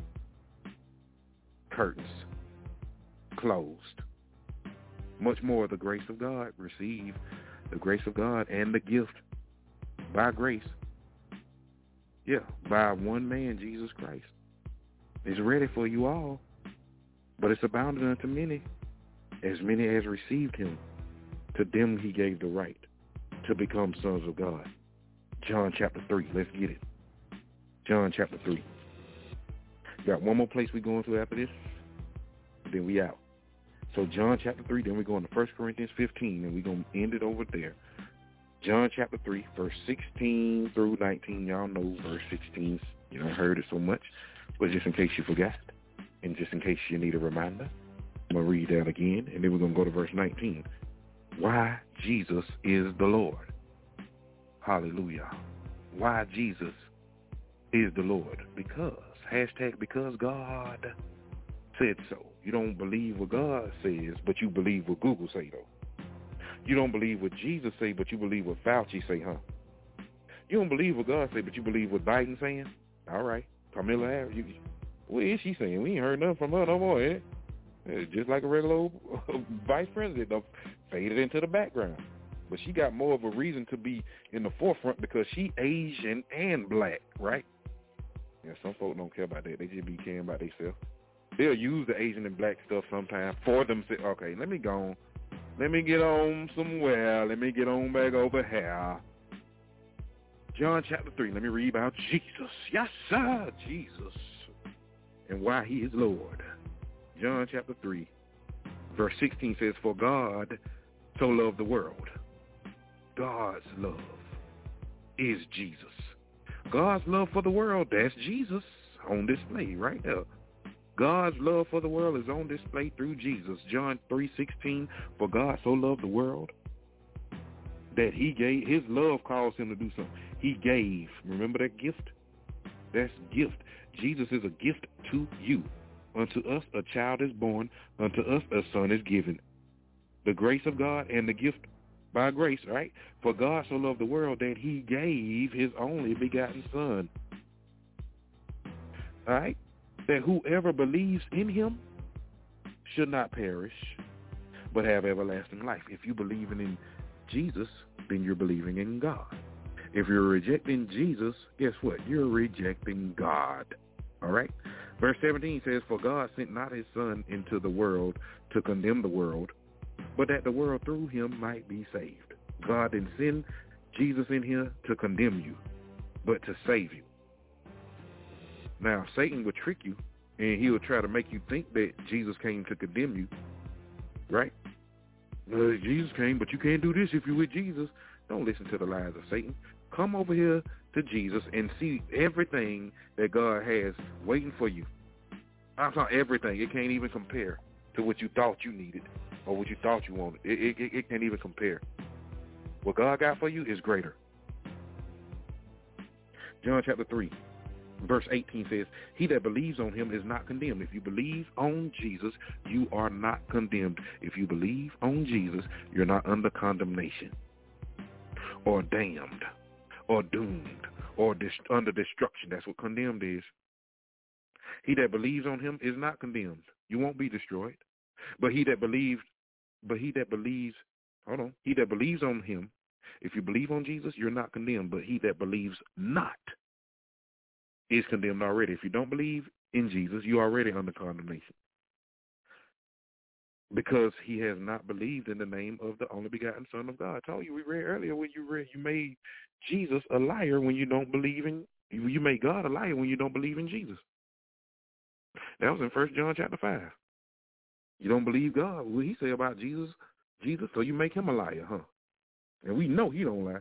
Curtains closed. Much more the grace of God. Receive the grace of God and the gift by grace. Yeah, by one man, Jesus Christ. It's ready for you all. But it's abounded unto many. As many as received him, to them he gave the right to become sons of God. John chapter three. Let's get it. John chapter three. Got one more place we're going to after this, then we out. So John chapter three, then we're going to First Corinthians fifteen, and we're going to end it over there. John chapter three, verse sixteen through nineteen. Y'all know verse sixteen. You know, heard it so much. But just in case you forgot, and just in case you need a reminder, I'm going to read that again, and then we're going to go to verse nineteen. Why Jesus is the Lord. Hallelujah. Why Jesus is the Lord. Because, hashtag because God said so. You don't believe what God says, but you believe what Google say, though. You don't believe what Jesus say, but you believe what Fauci say, huh? You don't believe what God say, but you believe what Biden saying? All right. Kamala Harris, you, what is she saying? We ain't heard nothing from her no more, eh? It's just like a regular old vice president, though, faded into the background. But she got more of a reason to be in the forefront because she Asian and black, right? Yeah, some folks don't care about that. They just be caring about themselves. They'll use the Asian and black stuff sometimes for themselves. Okay, let me go on. Let me get on somewhere. Let me get on back over here. John chapter three. Let me read about Jesus. Yes, sir, Jesus. And why he is Lord. John chapter three, verse sixteen says, for God so loved the world God's love is Jesus. God's love for the world, that's Jesus on display right there. God's love for the world is on display through Jesus. John three sixteen, for God so loved the world that he gave, his love caused him to do something. He gave. Remember that gift? That's gift. Jesus is a gift to you. Unto us a child is born, unto us a son is given. The grace of God and the gift by grace, right? For God so loved the world that he gave his only begotten son. All right? That whoever believes in him should not perish, but have everlasting life. If you believe in Jesus, then you're believing in God. If you're rejecting Jesus, guess what? You're rejecting God. All right? Verse seventeen says, for God sent not his son into the world to condemn the world, but that the world through him might be saved. God didn't send Jesus in here to condemn you, but to save you. Now, Satan will trick you, and he will try to make you think that Jesus came to condemn you, right? Uh, Jesus came, but you can't do this if you're with Jesus. Don't listen to the lies of Satan. Come over here to Jesus and see everything that God has waiting for you. I'm talking everything. It can't even compare to what you thought you needed or what you thought you wanted. It, it, it can't even compare. What God got for you is greater. John chapter three. Verse eighteen says, he that believes on him is not condemned. If you believe on Jesus, you are not condemned. If you believe on Jesus, you're not under condemnation or damned or doomed or dis- under destruction. That's what condemned is. He that believes on him is not condemned. You won't be destroyed. But he that believes, but he that believes, hold on, he that believes on him, if you believe on Jesus, you're not condemned. But he that believes not is condemned already. If you don't believe in Jesus, you're already under condemnation, because he has not believed in the name of the only begotten Son of God. I told you, we read earlier when you read, you made Jesus a liar when you don't believe in, you made God a liar when you don't believe in Jesus. That was in First John chapter five. You don't believe God. What he say about Jesus, Jesus, so you make him a liar, huh? And we know he don't lie.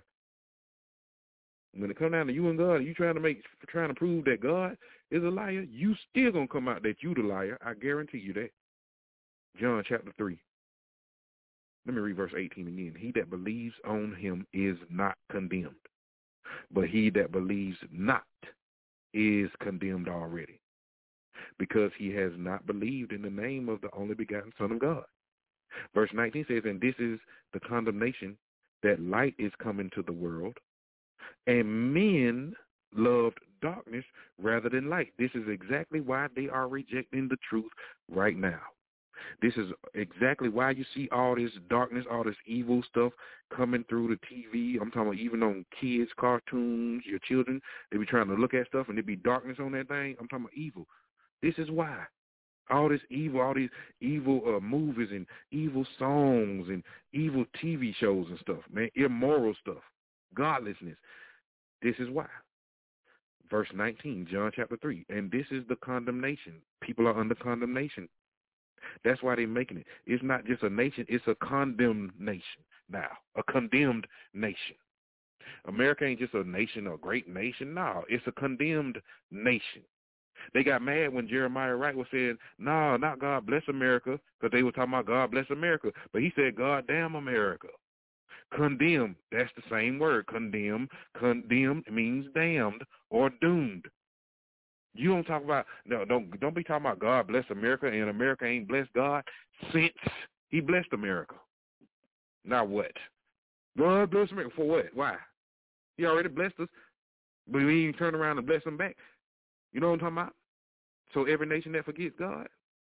When it comes down to you and God, you trying to make, trying to prove that God is a liar, you still gonna come out that you the liar. I guarantee you that. John chapter three. Let me read verse eighteen again. He that believes on him is not condemned, but he that believes not is condemned already, because he has not believed in the name of the only begotten Son of God. Verse nineteen says, and this is the condemnation, that light is come into the world, and men loved darkness rather than light. This is exactly why they are rejecting the truth right now. This is exactly why you see all this darkness, all this evil stuff coming through the T V. I'm talking about even on kids' cartoons, your children, they be trying to look at stuff and there be darkness on that thing. I'm talking about evil. This is why. All this evil, all these evil uh, movies and evil songs and evil T V shows and stuff, man, immoral stuff, godlessness. This is why. Verse nineteen, John chapter three, and this is the condemnation. People are under condemnation. That's why they're making it. It's not just a nation, it's a condemned nation now, a condemned nation. America ain't just a nation, a great nation. No, it's a condemned nation. They got mad when Jeremiah Wright was saying, no, not God bless America, because they were talking about God bless America. But he said, God damn America. Condemn, that's the same word. Condemn, condemn means damned or doomed. You don't talk about, no, don't don't be talking about God bless America and America ain't blessed God since he blessed America. Now what? God bless America for what? Why? He already blessed us, but we ain't turn around and bless him back. You know what I'm talking about? So every nation that forgets God,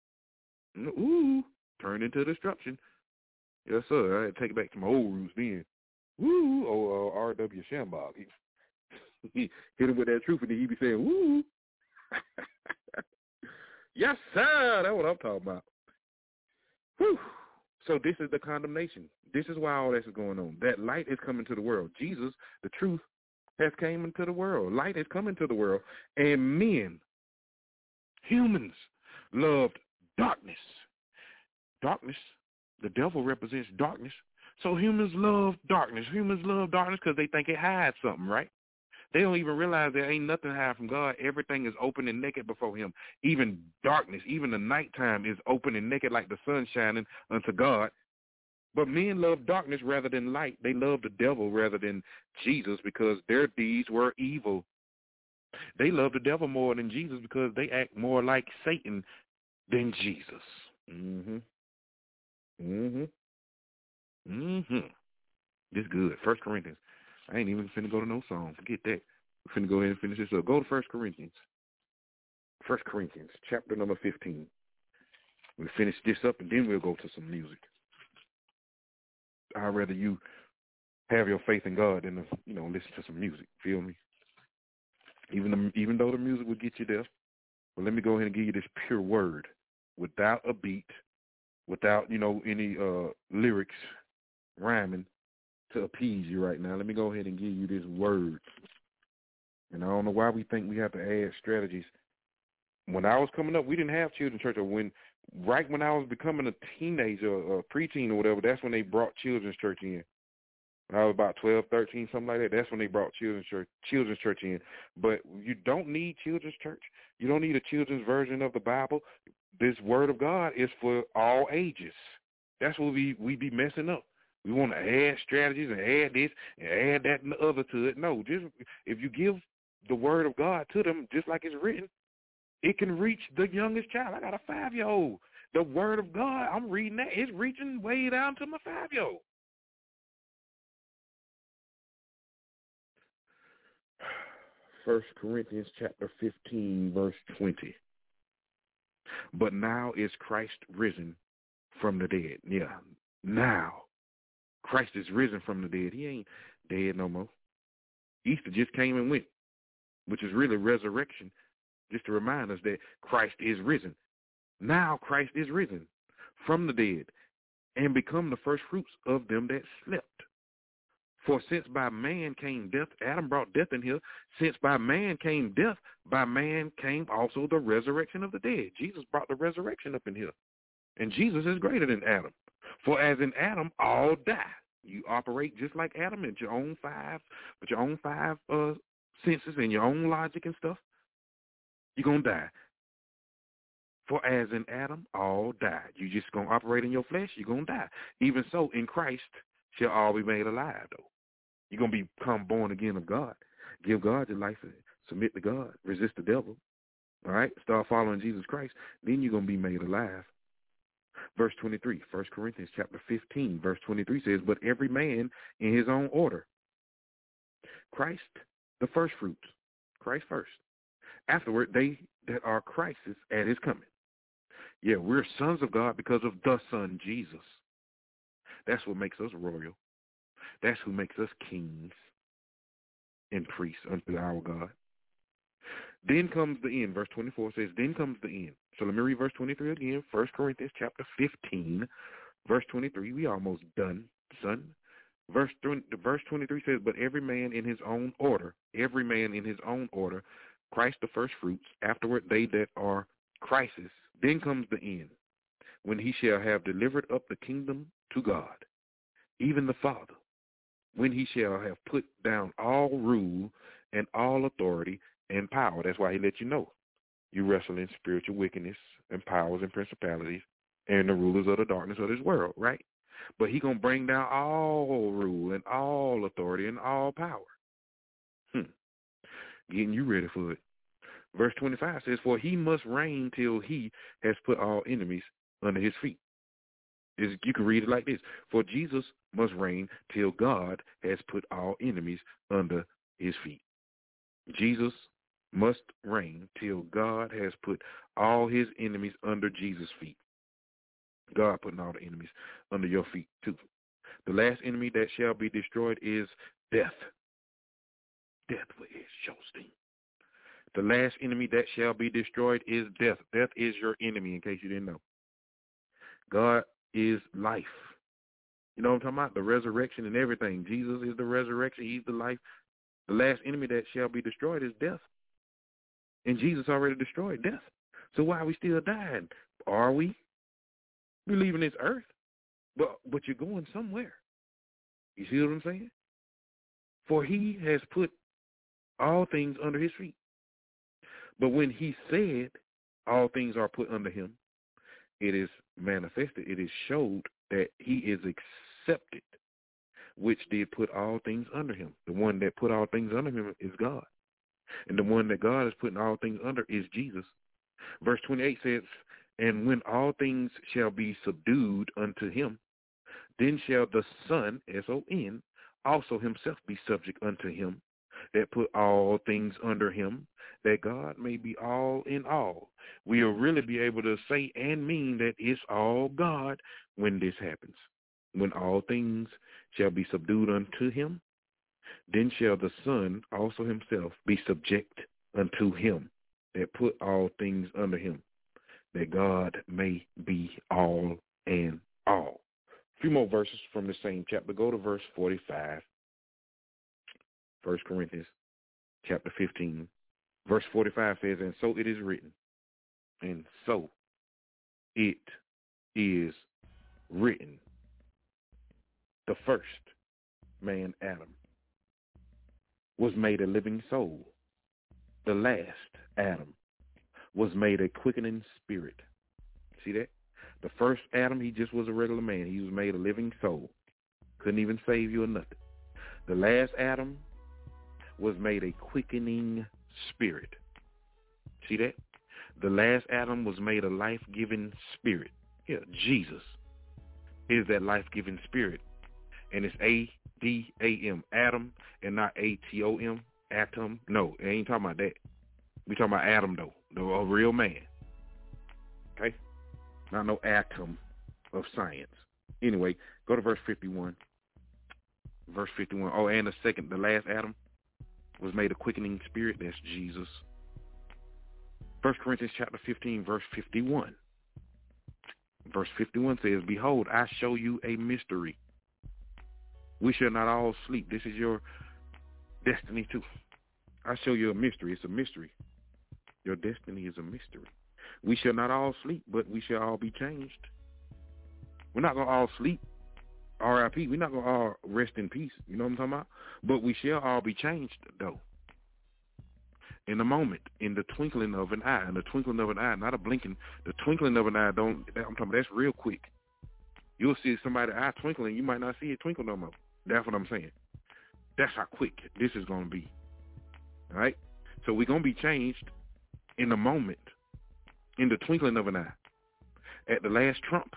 ooh, turn into destruction. Yes, sir. I had to take it back to my old roots then. Woo, oh, uh, R W Shambach. He, he hit him with that truth, and he be saying, woo. Yes, sir. That's what I'm talking about. Whew. So this is the condemnation. This is why all this is going on. That light is coming to the world. Jesus, the truth, has came into the world. Light is coming to the world. And men, humans, loved darkness. Darkness, the devil represents darkness So humans love darkness. Humans love darkness because they think it hides something, right? They don't even realize there ain't nothing hide from God. Everything is open and naked before him. Even darkness, even the nighttime is open and naked like the sun shining unto God. But men love darkness rather than light. They love the devil rather than Jesus because their deeds were evil. They love the devil more than Jesus because they act more like Satan than Jesus. Mm-hmm. Mm-hmm. Mm-hmm. This good. First Corinthians. I ain't even finna go to no song. Forget that. We're finna go ahead and finish this up. Go to First Corinthians. First Corinthians, chapter number fifteen. We'll finish this up, and then we'll go to some music. I'd rather you have your faith in God than, you know, listen to some music. Feel me? Even the, even though the music will get you there. But let me go ahead and give you this pure word without a beat, without, you know, any uh, lyrics rhyming to appease you right now. Let me go ahead and give you this word. And I don't know why we think we have to add strategies. When I was coming up, we didn't have children's church. Or when, right when I was becoming a teenager, or preteen or whatever, that's when they brought children's church in. When I was about twelve, thirteen, something like that, that's when they brought children's church, children's church in. But you don't need children's church. You don't need a children's version of the Bible. This word of God is for all ages. That's what we, we be messing up. We want to add strategies and add this and add that and the other to it. No, just if you give the word of God to them, just like it's written, it can reach the youngest child. I got a five-year-old. The word of God, I'm reading that. It's reaching way down to my five-year-old. First Corinthians chapter fifteen, verse twenty. But now is Christ risen from the dead. Yeah, now. Christ is risen from the dead. He ain't dead no more. Easter just came and went, which is really resurrection, just to remind us that Christ is risen. Now Christ is risen from the dead and become the first fruits of them that slept. For since by man came death, Adam brought death in here. Since by man came death, by man came also the resurrection of the dead. Jesus brought the resurrection up in here. And Jesus is greater than Adam. For as in Adam, all die. You operate just like Adam in your own five, with your own five uh, senses and your own logic and stuff. You're going to die. For as in Adam, all died. You just going to operate in your flesh, you're going to die. Even so, in Christ shall all be made alive, though. You're going to become born again of God. Give God your life and submit to God. Resist the devil. All right? Start following Jesus Christ. Then you're going to be made alive. Verse twenty-three, First Corinthians chapter fifteen, verse twenty-three says, but every man in his own order. Christ, the first fruits. Christ first. Afterward, they that are Christ's at his coming. Yeah, we're sons of God because of the Son, Jesus. That's what makes us royal. That's who makes us kings and priests unto our God. Then comes the end. Verse twenty-four says, then comes the end. So let me read verse twenty-three again. First Corinthians chapter fifteen, verse twenty-three. We almost done, son. Verse, verse twenty-three says, but every man in his own order, every man in his own order, Christ the first fruits, afterward they that are Christ's. Then comes the end, when he shall have delivered up the kingdom to God, even the Father, when he shall have put down all rule and all authority and power. That's why he let you know. You wrestle in spiritual wickedness and powers and principalities and the rulers of the darkness of this world, right? But he going to bring down all rule and all authority and all power. Hmm. Getting you ready for it. Verse twenty-five says, for he must reign till he has put all enemies under his feet. It's, you can read it like this. For Jesus must reign till God has put all enemies under his feet. Jesus must reign till God has put all his enemies under Jesus' feet. God putting all the enemies under your feet too. The last enemy that shall be destroyed is death. Death is your sting. The last enemy that shall be destroyed is death. Death is your enemy, in case you didn't know. God is life. You know what I'm talking about? The resurrection and everything. Jesus is the resurrection. He's the life. The last enemy that shall be destroyed is death. And Jesus already destroyed death. So why are we still dying? Are we? We're leaving this earth. But, but you're going somewhere. You see what I'm saying? For he has put all things under his feet. But when he said all things are put under him, it is manifested, it is showed that he is accepted, which did put all things under him. The one that put all things under him is God. And the one that God is putting all things under is Jesus. Verse twenty-eight says, and when all things shall be subdued unto him, then shall the Son, S O N, also himself be subject unto him, that put all things under him, that God may be all in all. We'll really be able to say and mean that it's all God when this happens. When all things shall be subdued unto him, then shall the Son also himself be subject unto him, that put all things under him, that God may be all and all. A few more verses from the same chapter. Go to verse forty-five. First Corinthians chapter fifteen. Verse forty-five says, and so it is written, and so it is written. The first man, Adam, was made a living soul. The last, Adam, was made a quickening spirit. See that? The first Adam, he just was a regular man. He was made a living soul. Couldn't even save you or nothing. The last Adam was made a quickening spirit. See that? The last Adam was made a life-giving spirit. Yeah, Jesus is that life-giving spirit. And it's A D A M, Adam, and not A T O M, atom. No, it ain't talking about that. We talking about Adam, though, the, a real man. Okay? Not no atom of science. Anyway, go to verse fifty-one. Verse fifty-one. Oh, and the second, the last Adam was made a quickening spirit. That's Jesus. First Corinthians chapter fifteen, verse fifty-one. Verse fifty-one says, behold, I show you a mystery. We shall not all sleep. This is your destiny too. I show you a mystery. It's a mystery. Your destiny is a mystery. We shall not all sleep, but we shall all be changed. We're not going to all sleep, R I P. We're not going to all rest in peace. You know what I'm talking about? But we shall all be changed, though. In a moment, in the twinkling of an eye, in the twinkling of an eye, not a blinking, the twinkling of an eye, don't, I'm talking about, that's real quick. You'll see somebody's eye twinkling, you might not see it twinkle no more. That's what I'm saying. That's how quick this is going to be. All right? So we're going to be changed in a moment, in the twinkling of an eye, at the last trump.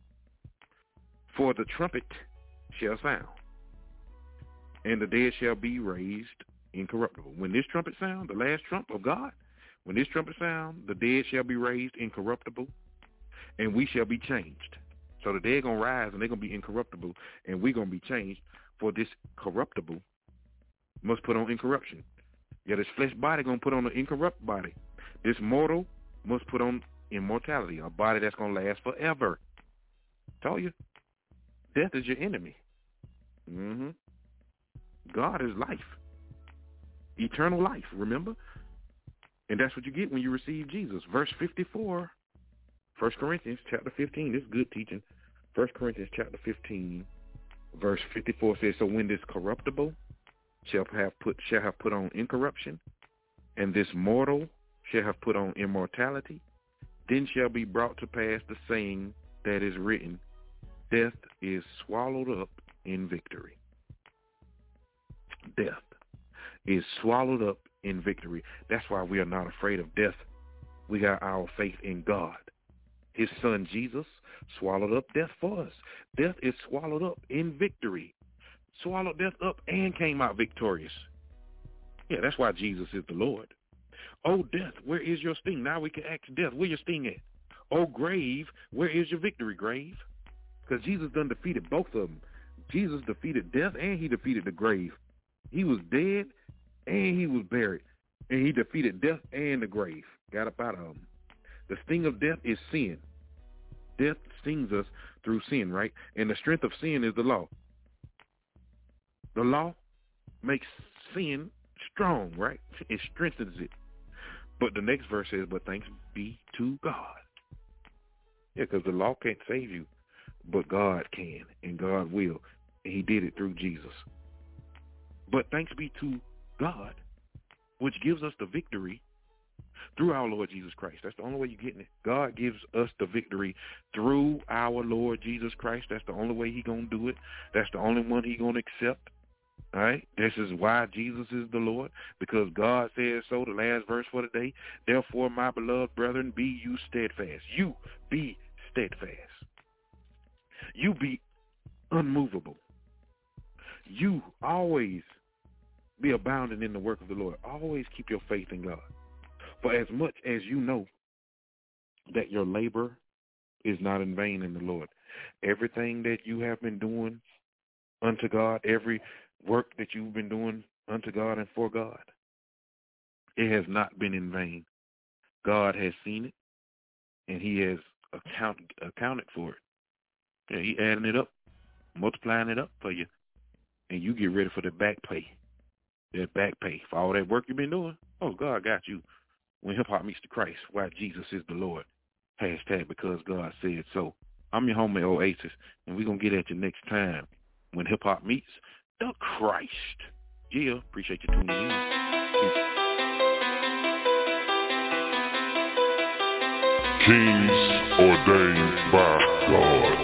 For the trumpet shall sound, and the dead shall be raised incorruptible. When this trumpet sound, the last trump of God, when this trumpet sound, the dead shall be raised incorruptible, and we shall be changed. So the dead going to rise, and they're going to be incorruptible, and we're going to be changed. For this corruptible must put on incorruption. Yeah, this flesh body going to put on an incorrupt body. This mortal must put on immortality, a body that's going to last forever. Told you. Death is your enemy. Mm-hmm. God is life. Eternal life, remember? And that's what you get when you receive Jesus. Verse fifty-four, First Corinthians chapter fifteen. This is good teaching. First Corinthians chapter fifteen, verse fifty-four says, so when this corruptible shall have put shall have put on incorruption, and this mortal shall have put on immortality, then shall be brought to pass the saying that is written, death is swallowed up in victory. Death is swallowed up in victory. That's why we are not afraid of death. We got our faith in God. His son Jesus swallowed up death for us. Death is swallowed up in victory. Swallowed death up and came out victorious. Yeah, that's why Jesus is the Lord. Oh, death, where is your sting? Now we can ask death, where your sting at? Oh, grave, where is your victory, grave? Because Jesus done defeated both of them. Jesus defeated death and he defeated the grave. He was dead and he was buried. And he defeated death and the grave. Got up out of them. The sting of death is sin. Death stings us through sin, right? And the strength of sin is the law. The law makes sin strong, right? It strengthens it. But the next verse says, but thanks be to God. Yeah, because the law can't save you, but God can, and God will. And he did it through Jesus. But thanks be to God, which gives us the victory through our Lord Jesus Christ. That's the only way you're getting it. God gives us the victory through our Lord Jesus Christ. That's the only way he's going to do it. That's the only one he's going to accept. All right? This is why Jesus is the Lord, because God says so, the last verse for today. Therefore, my beloved brethren, be you steadfast. You be steadfast. You be unmovable. You always be abounding in the work of the Lord. Always keep your faith in God. For as much as you know that your labor is not in vain in the Lord, everything that you have been doing unto God, every work that you've been doing unto God and for God, it has not been in vain. God has seen it, and he has account, accounted for it. Yeah, he adding it up, multiplying it up for you, and you get ready for the back pay. That back pay for all that work you've been doing. Oh, God got you. When hip-hop meets the Christ, why Jesus is the Lord. Hashtag because God said so. I'm your homie Oasis, and we're going to get at you next time when hip-hop meets the Christ. Yeah, appreciate you tuning in. Peace. Kings ordained by God.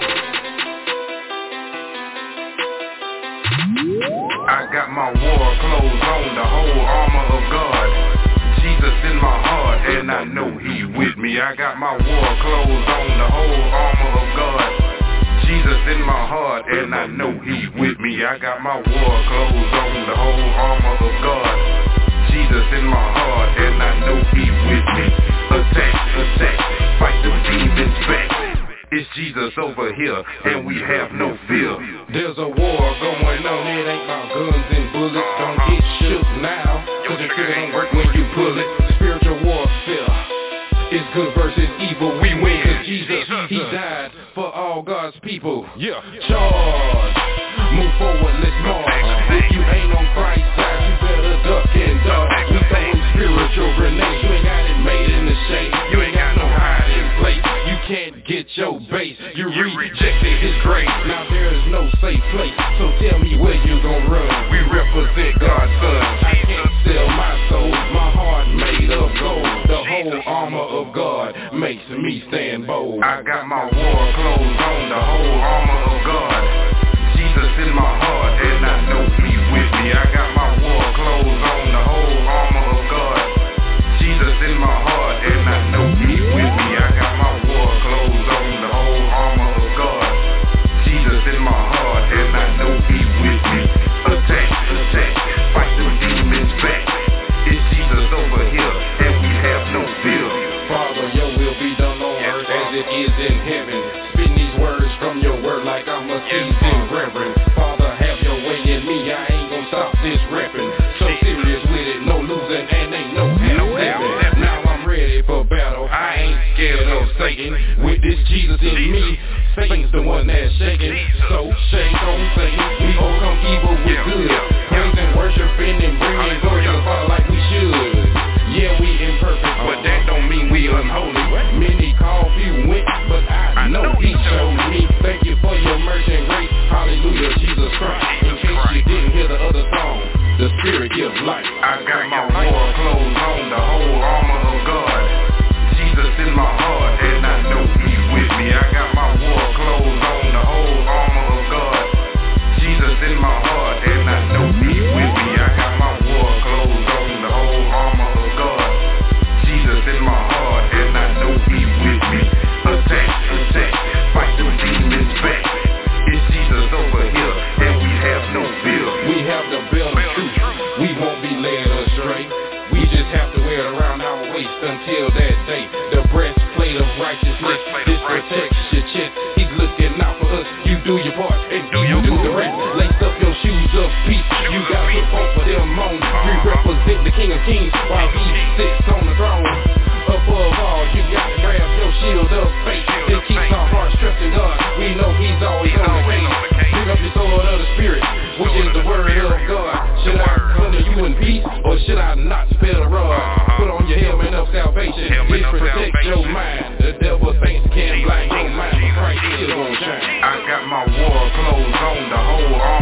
I got my war clothes on, the whole armor of God. Jesus in my heart, and I know he with me. I got my war clothes on, the whole armor of God. Jesus in my heart, and I know he with me. I got my war clothes on, the whole armor of God. Jesus in my heart, and I know he with me. Attack, attack, fight them demons back. It's Jesus over here, and we have no fear. There's a war going on, it ain't about guns and bullets. Don't get shook now, cause the trigger don't work when you pull it. Spiritual warfare, it's good versus evil, we win. Cause Jesus, he died for all God's people. Yeah. Charge, move forward, let's march. If you ain't on Christ's side, you better duck and dodge. We throwing spiritual grenades, you ain't got it made in the shade. You ain't got no hiding place. You can't get your base, you, you rejected his grace. Now there is no safe place, so tell me where you gon' run. We represent God's son. I can't sell my soul, my heart made of gold. The whole armor of God makes me stand bold. I got my war clothes on, the whole armor of God. Jesus in my heart, and I know he with me. I got my war clothes on, the whole armor of God. Jesus in my heart, and I know he with me. I got my war clothes on, the whole armor of God. Jesus in my heart, and I know he with me. Attack, attack, fight them demons back. It's Jesus over here, and we have no fear. Father, your will be done on earth as it is in heaven. Spin these words from your word like I'm a seasoned reverend. Father, have your way in me, I ain't gonna stop this repping. So serious with it, no losing, and ain't no half-stepping. Now I'm ready for battle, I ain't scared of Satan. With this Jesus in me, Satan's the one that's shaking. So shake on Satan, we overcome evil with good. Praise and worshiping and bringing glory to the Father like we should. Yeah, we imperfect, but that don't mean we unholy. Many call, few went, but I know he showed me. Thank you for your mercy and grace. Hallelujah, Jesus Christ. In case you didn't hear the other song, the Spirit gives life. I got my war clothes on, the whole armor of God. Jesus in my heart, and I know he with me. I got my war clothes on, the whole armor of God. Jesus in my heart, and I know he with me. I got my war clothes on, the whole armor of God. Jesus in my heart, and I know he with me. Attack, attack, fight them demons back. It's Jesus over here, and we have no fear. We have the belt of truth, we won't be led astray. We just have to wear it around our waist until that day. The breastplate of righteousness, this protects your chest. He's looking out for us, you do your part, and do you do the rest. Lace up your shoes of peace, you got to put for them on. We represent the King of Kings while he sits on the throne. Above all, you got to grab your shield of faith. It keeps our hearts stressed in God. We know he's always on the case. Pick up your sword of the Spirit, which is the word of God. Should I come to you in peace, or should I not spare the rod? Put on your helmet of salvation, it protects your mind. The devil thinks can't blind your mind, but Christ is gonna shine. I got my war clothes on, the whole armor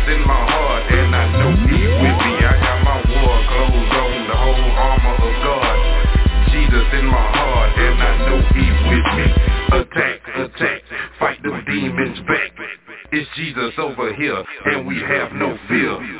in my heart, and I know he's with me. I got my war clothes on, the whole armor of God. Jesus in my heart, and I know he's with me. Attack, attack, fight them demons back. It's Jesus over here, and we have no fear.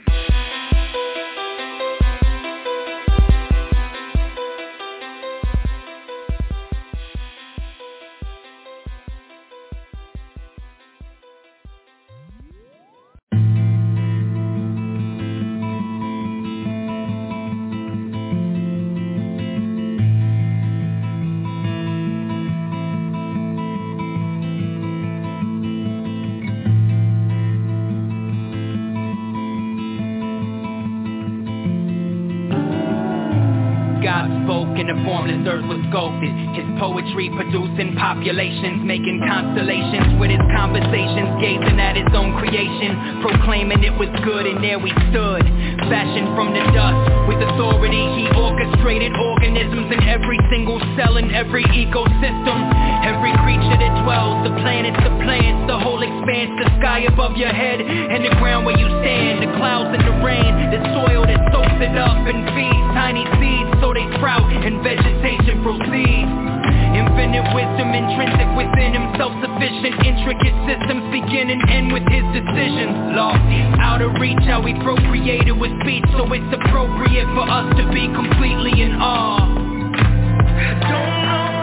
Formless earth was sculpted. His poetry producing populations, making constellations with his conversations, gazing at his own creation, proclaiming it was good, and there we stood, fashioned from the dust. With authority he orchestrated organisms in every single cell in every ecosystem. Every creature that dwells, the planets, the plants, the whole expanse, the sky above your head, and the ground where you stand, the clouds and the rain, the soil that soaks it up and feeds tiny seeds so they sprout and vegetation proceeds. Infinite wisdom intrinsic within him, self-sufficient, intricate systems begin and end with his decisions. Lofty, out of reach, how he procreated with speech, so it's appropriate for us to be completely in awe. Don't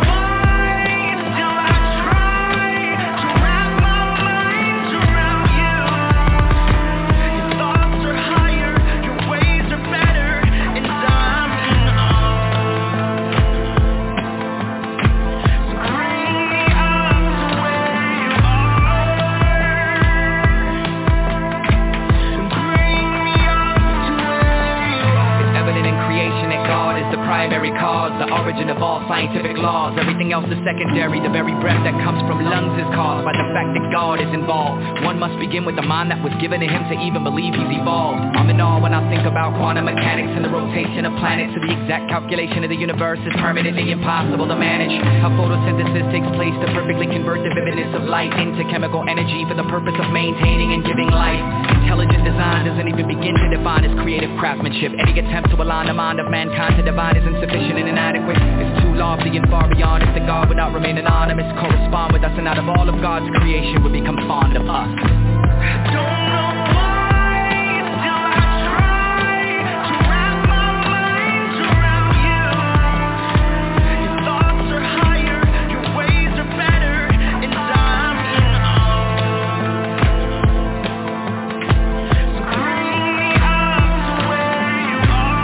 of all scientific laws, everything else is secondary. The very breath that comes from lungs is caused by the fact that God is involved. One must begin with the mind that was given to him to even believe he's evolved. I'm in awe when I think about quantum mechanics and the rotation of planets, so the exact calculation of the universe is permanently impossible to manage. How photosynthesis takes place to perfectly convert the vividness of light into chemical energy for the purpose of maintaining and giving life. Intelligent design doesn't even begin to define his creative craftsmanship. Any attempt to align the mind of mankind to divine is insufficient and inadequate. It's too lofty and far beyond us that God would not remain anonymous, correspond with us, and out of all of God's creation would become fond of us. Don't know why, still I try to wrap my mind around you. Your thoughts are higher, your ways are better, and I'm in awe. So bring me up to where you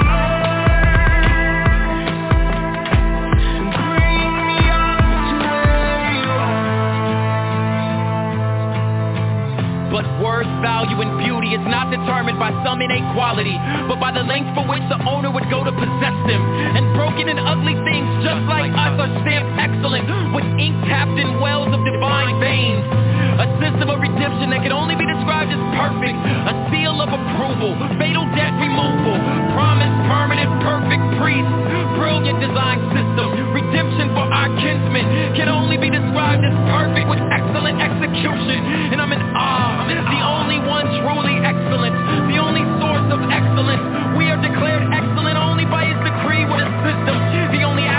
But worth, value, and beauty is not determined by some innate quality, but by the length for which the owner would go to possess them. And broken and ugly things just like us are stamped excellent with ink tapped in wells of divine veins. A system of redemption that can only be described as perfect. A seal of approval, fatal debt removal, promise permanent perfect priest. Brilliant design system, redemption for our kinsmen can only be described as perfect with excellent execution. And I'm in awe. The only one truly excellent, the only source of excellence. We are declared excellent only by his decree with a system. The only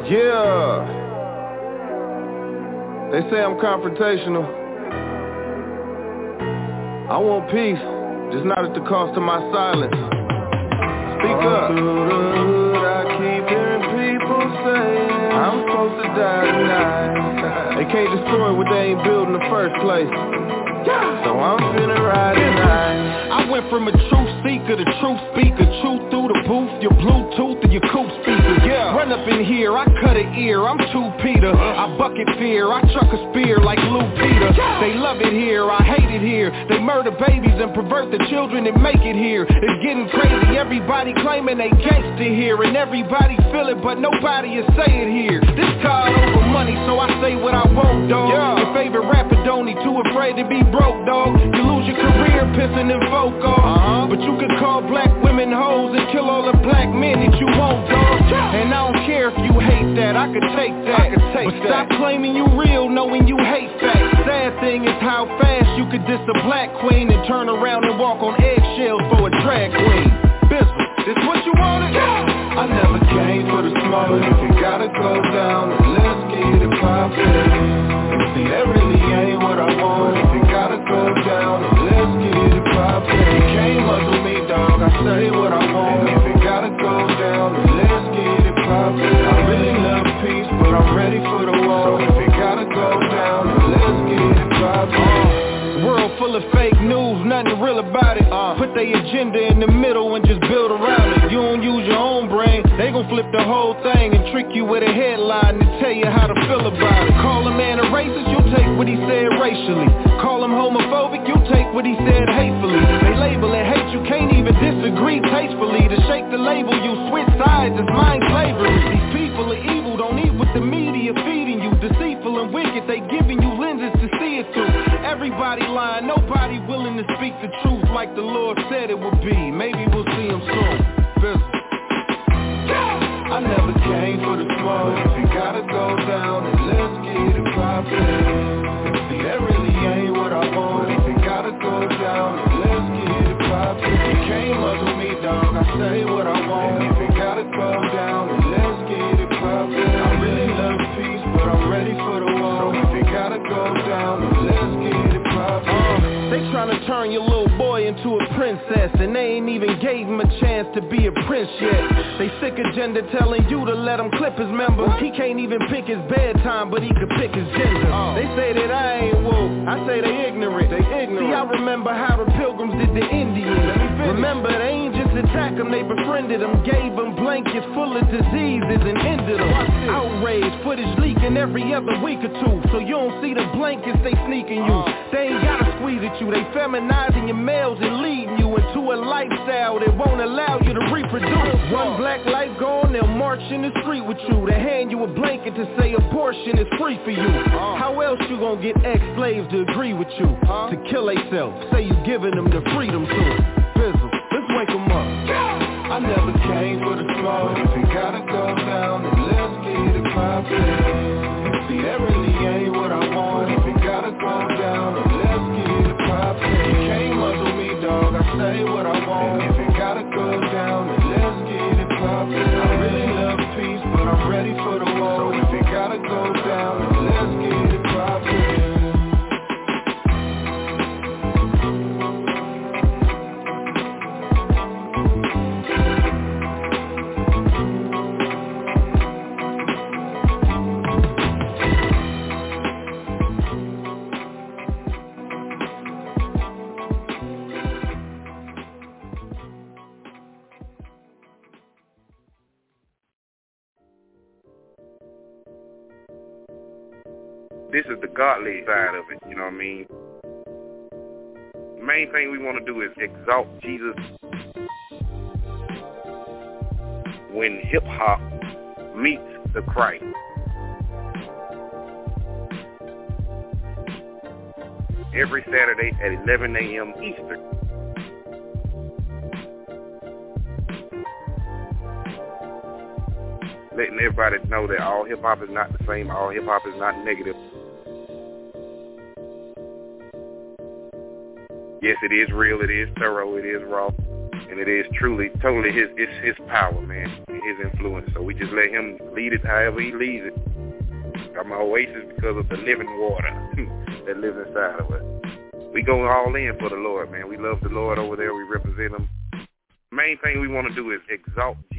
Yeah. They say I'm confrontational. I want peace, just not at the cost of my silence. Speak up. Through the hood, I keep hearing people say I'm supposed to die tonight. They can't destroy what they ain't built in the first place. So I'm finna ride tonight. I went from a truth seeker to truth speaker. Truth through the booth, your Bluetooth and your coupe speaker. Yeah. Run up in here, I cut an ear, I'm two Peter. I bucket fear, I chuck a spear like Lou Peter. They love it here, I hate it here. They murder babies and pervert the children and make it here. It's getting crazy, everybody claiming they gangsta here. And everybody feel it, but nobody is say it here. This card over money, so I say what I want, dog. Yeah. Your favorite rapper don't need too afraid to be broke, dog. You lose your career pissing in folk off. Uh-huh. But you can call black women hoes and kill all the black men that you want, dog. And I don't care if you hate that, I could take that. I could take but that. Stop claiming you real, knowing you hate facts. Sad thing is how fast you could diss a black queen and turn around and walk on eggshells for a drag queen. Business, this what you wanted? I never came for the smoke. If you gotta go down, then let's get it poppin'. See, that really ain't what I want. If you gotta go down, then let's get it poppin'. You can't muzzle me, dog, I say what I want. And if you gotta go down, then let's get it poppin'. I really love peace, but I'm ready for the war. So if you gotta go down, then let's get it poppin'. World full of fake news, nothing real about it. uh, Put their agenda in the middle and just build around it. You don't use your own brain, they gon' flip the whole thing and trick you with a headline to tell you how to feel about it. Call a man a racist, you'll take what he said racially. Call him homophobic, you'll take what he said hatefully. They label it hate, you can't even disagree tastefully. To shake the label, you switch sides, it's mind slavery. These people are evil, don't eat what the media feeding you. Deceitful and wicked, they giving you lenses to see it through. Everybody lying, nobody willing to speak the truth like the Lord said it would be. Maybe we'll see him soon. Business. I never came for the smoke. If you gotta go down, then let's get it poppin'. See, that really ain't what I want. If you gotta go down, then let's get it poppin'. You can't muzzle me, dog, I say what I want. And if you gotta go down, then let's get it poppin'. I really love peace, but I'm ready for the war. So if you gotta go down, then let's get it poppin'. uh, They tryna turn your little boy into a princess, and they ain't even gave him a chance to be a prince yet. They sick agenda telling you to let him clip his members. He can't even pick his bedtime, but he could pick his gender. Oh. They say that I ain't woke, I say they ignorant. They ignorant. See, I remember how the pilgrims did the Indians. Remember, they ain't just attack them, they befriended them. Gave them blankets full of diseases and ended them. Outrage, footage leaking every other week or two. So you don't see the blankets they sneaking you. They ain't gotta squeeze at you, they feminizing your males and leading you into a lifestyle that won't allow you to reproduce. One black life gone, they'll march in the street with you. They hand you a blanket to say abortion is free for you. How else you gonna get ex-slaves to agree with you? To kill theyself, say you giving them the freedom to. Bizzle, let's wake them up. I never came for the smoke. If you gotta go down, then let's get it poppin'. See, that really ain't what I want. If you gotta go down, then let's get it poppin'. You can't muzzle me, dog, I say what I want. And if you gotta go down, then let's get it poppin'. I really love peace, but I'm ready for the war. So if you gotta go down, then let's get it poppin'. This is the godly side of it, you know what I mean? The main thing we want to do is exalt Jesus. When hip-hop meets the Christ. Every Saturday at eleven a.m. Eastern. Letting everybody know that all hip-hop is not the same, all hip-hop is not negative. Yes, it is real, it is thorough, it is raw. And it is truly, totally his, it's his power, man, his influence. So we just let him lead it however he leads it. I'm an oasis because of the living water that lives inside of us. We go all in for the Lord, man. We love the Lord over there. We represent him. Main thing we want to do is exalt Jesus.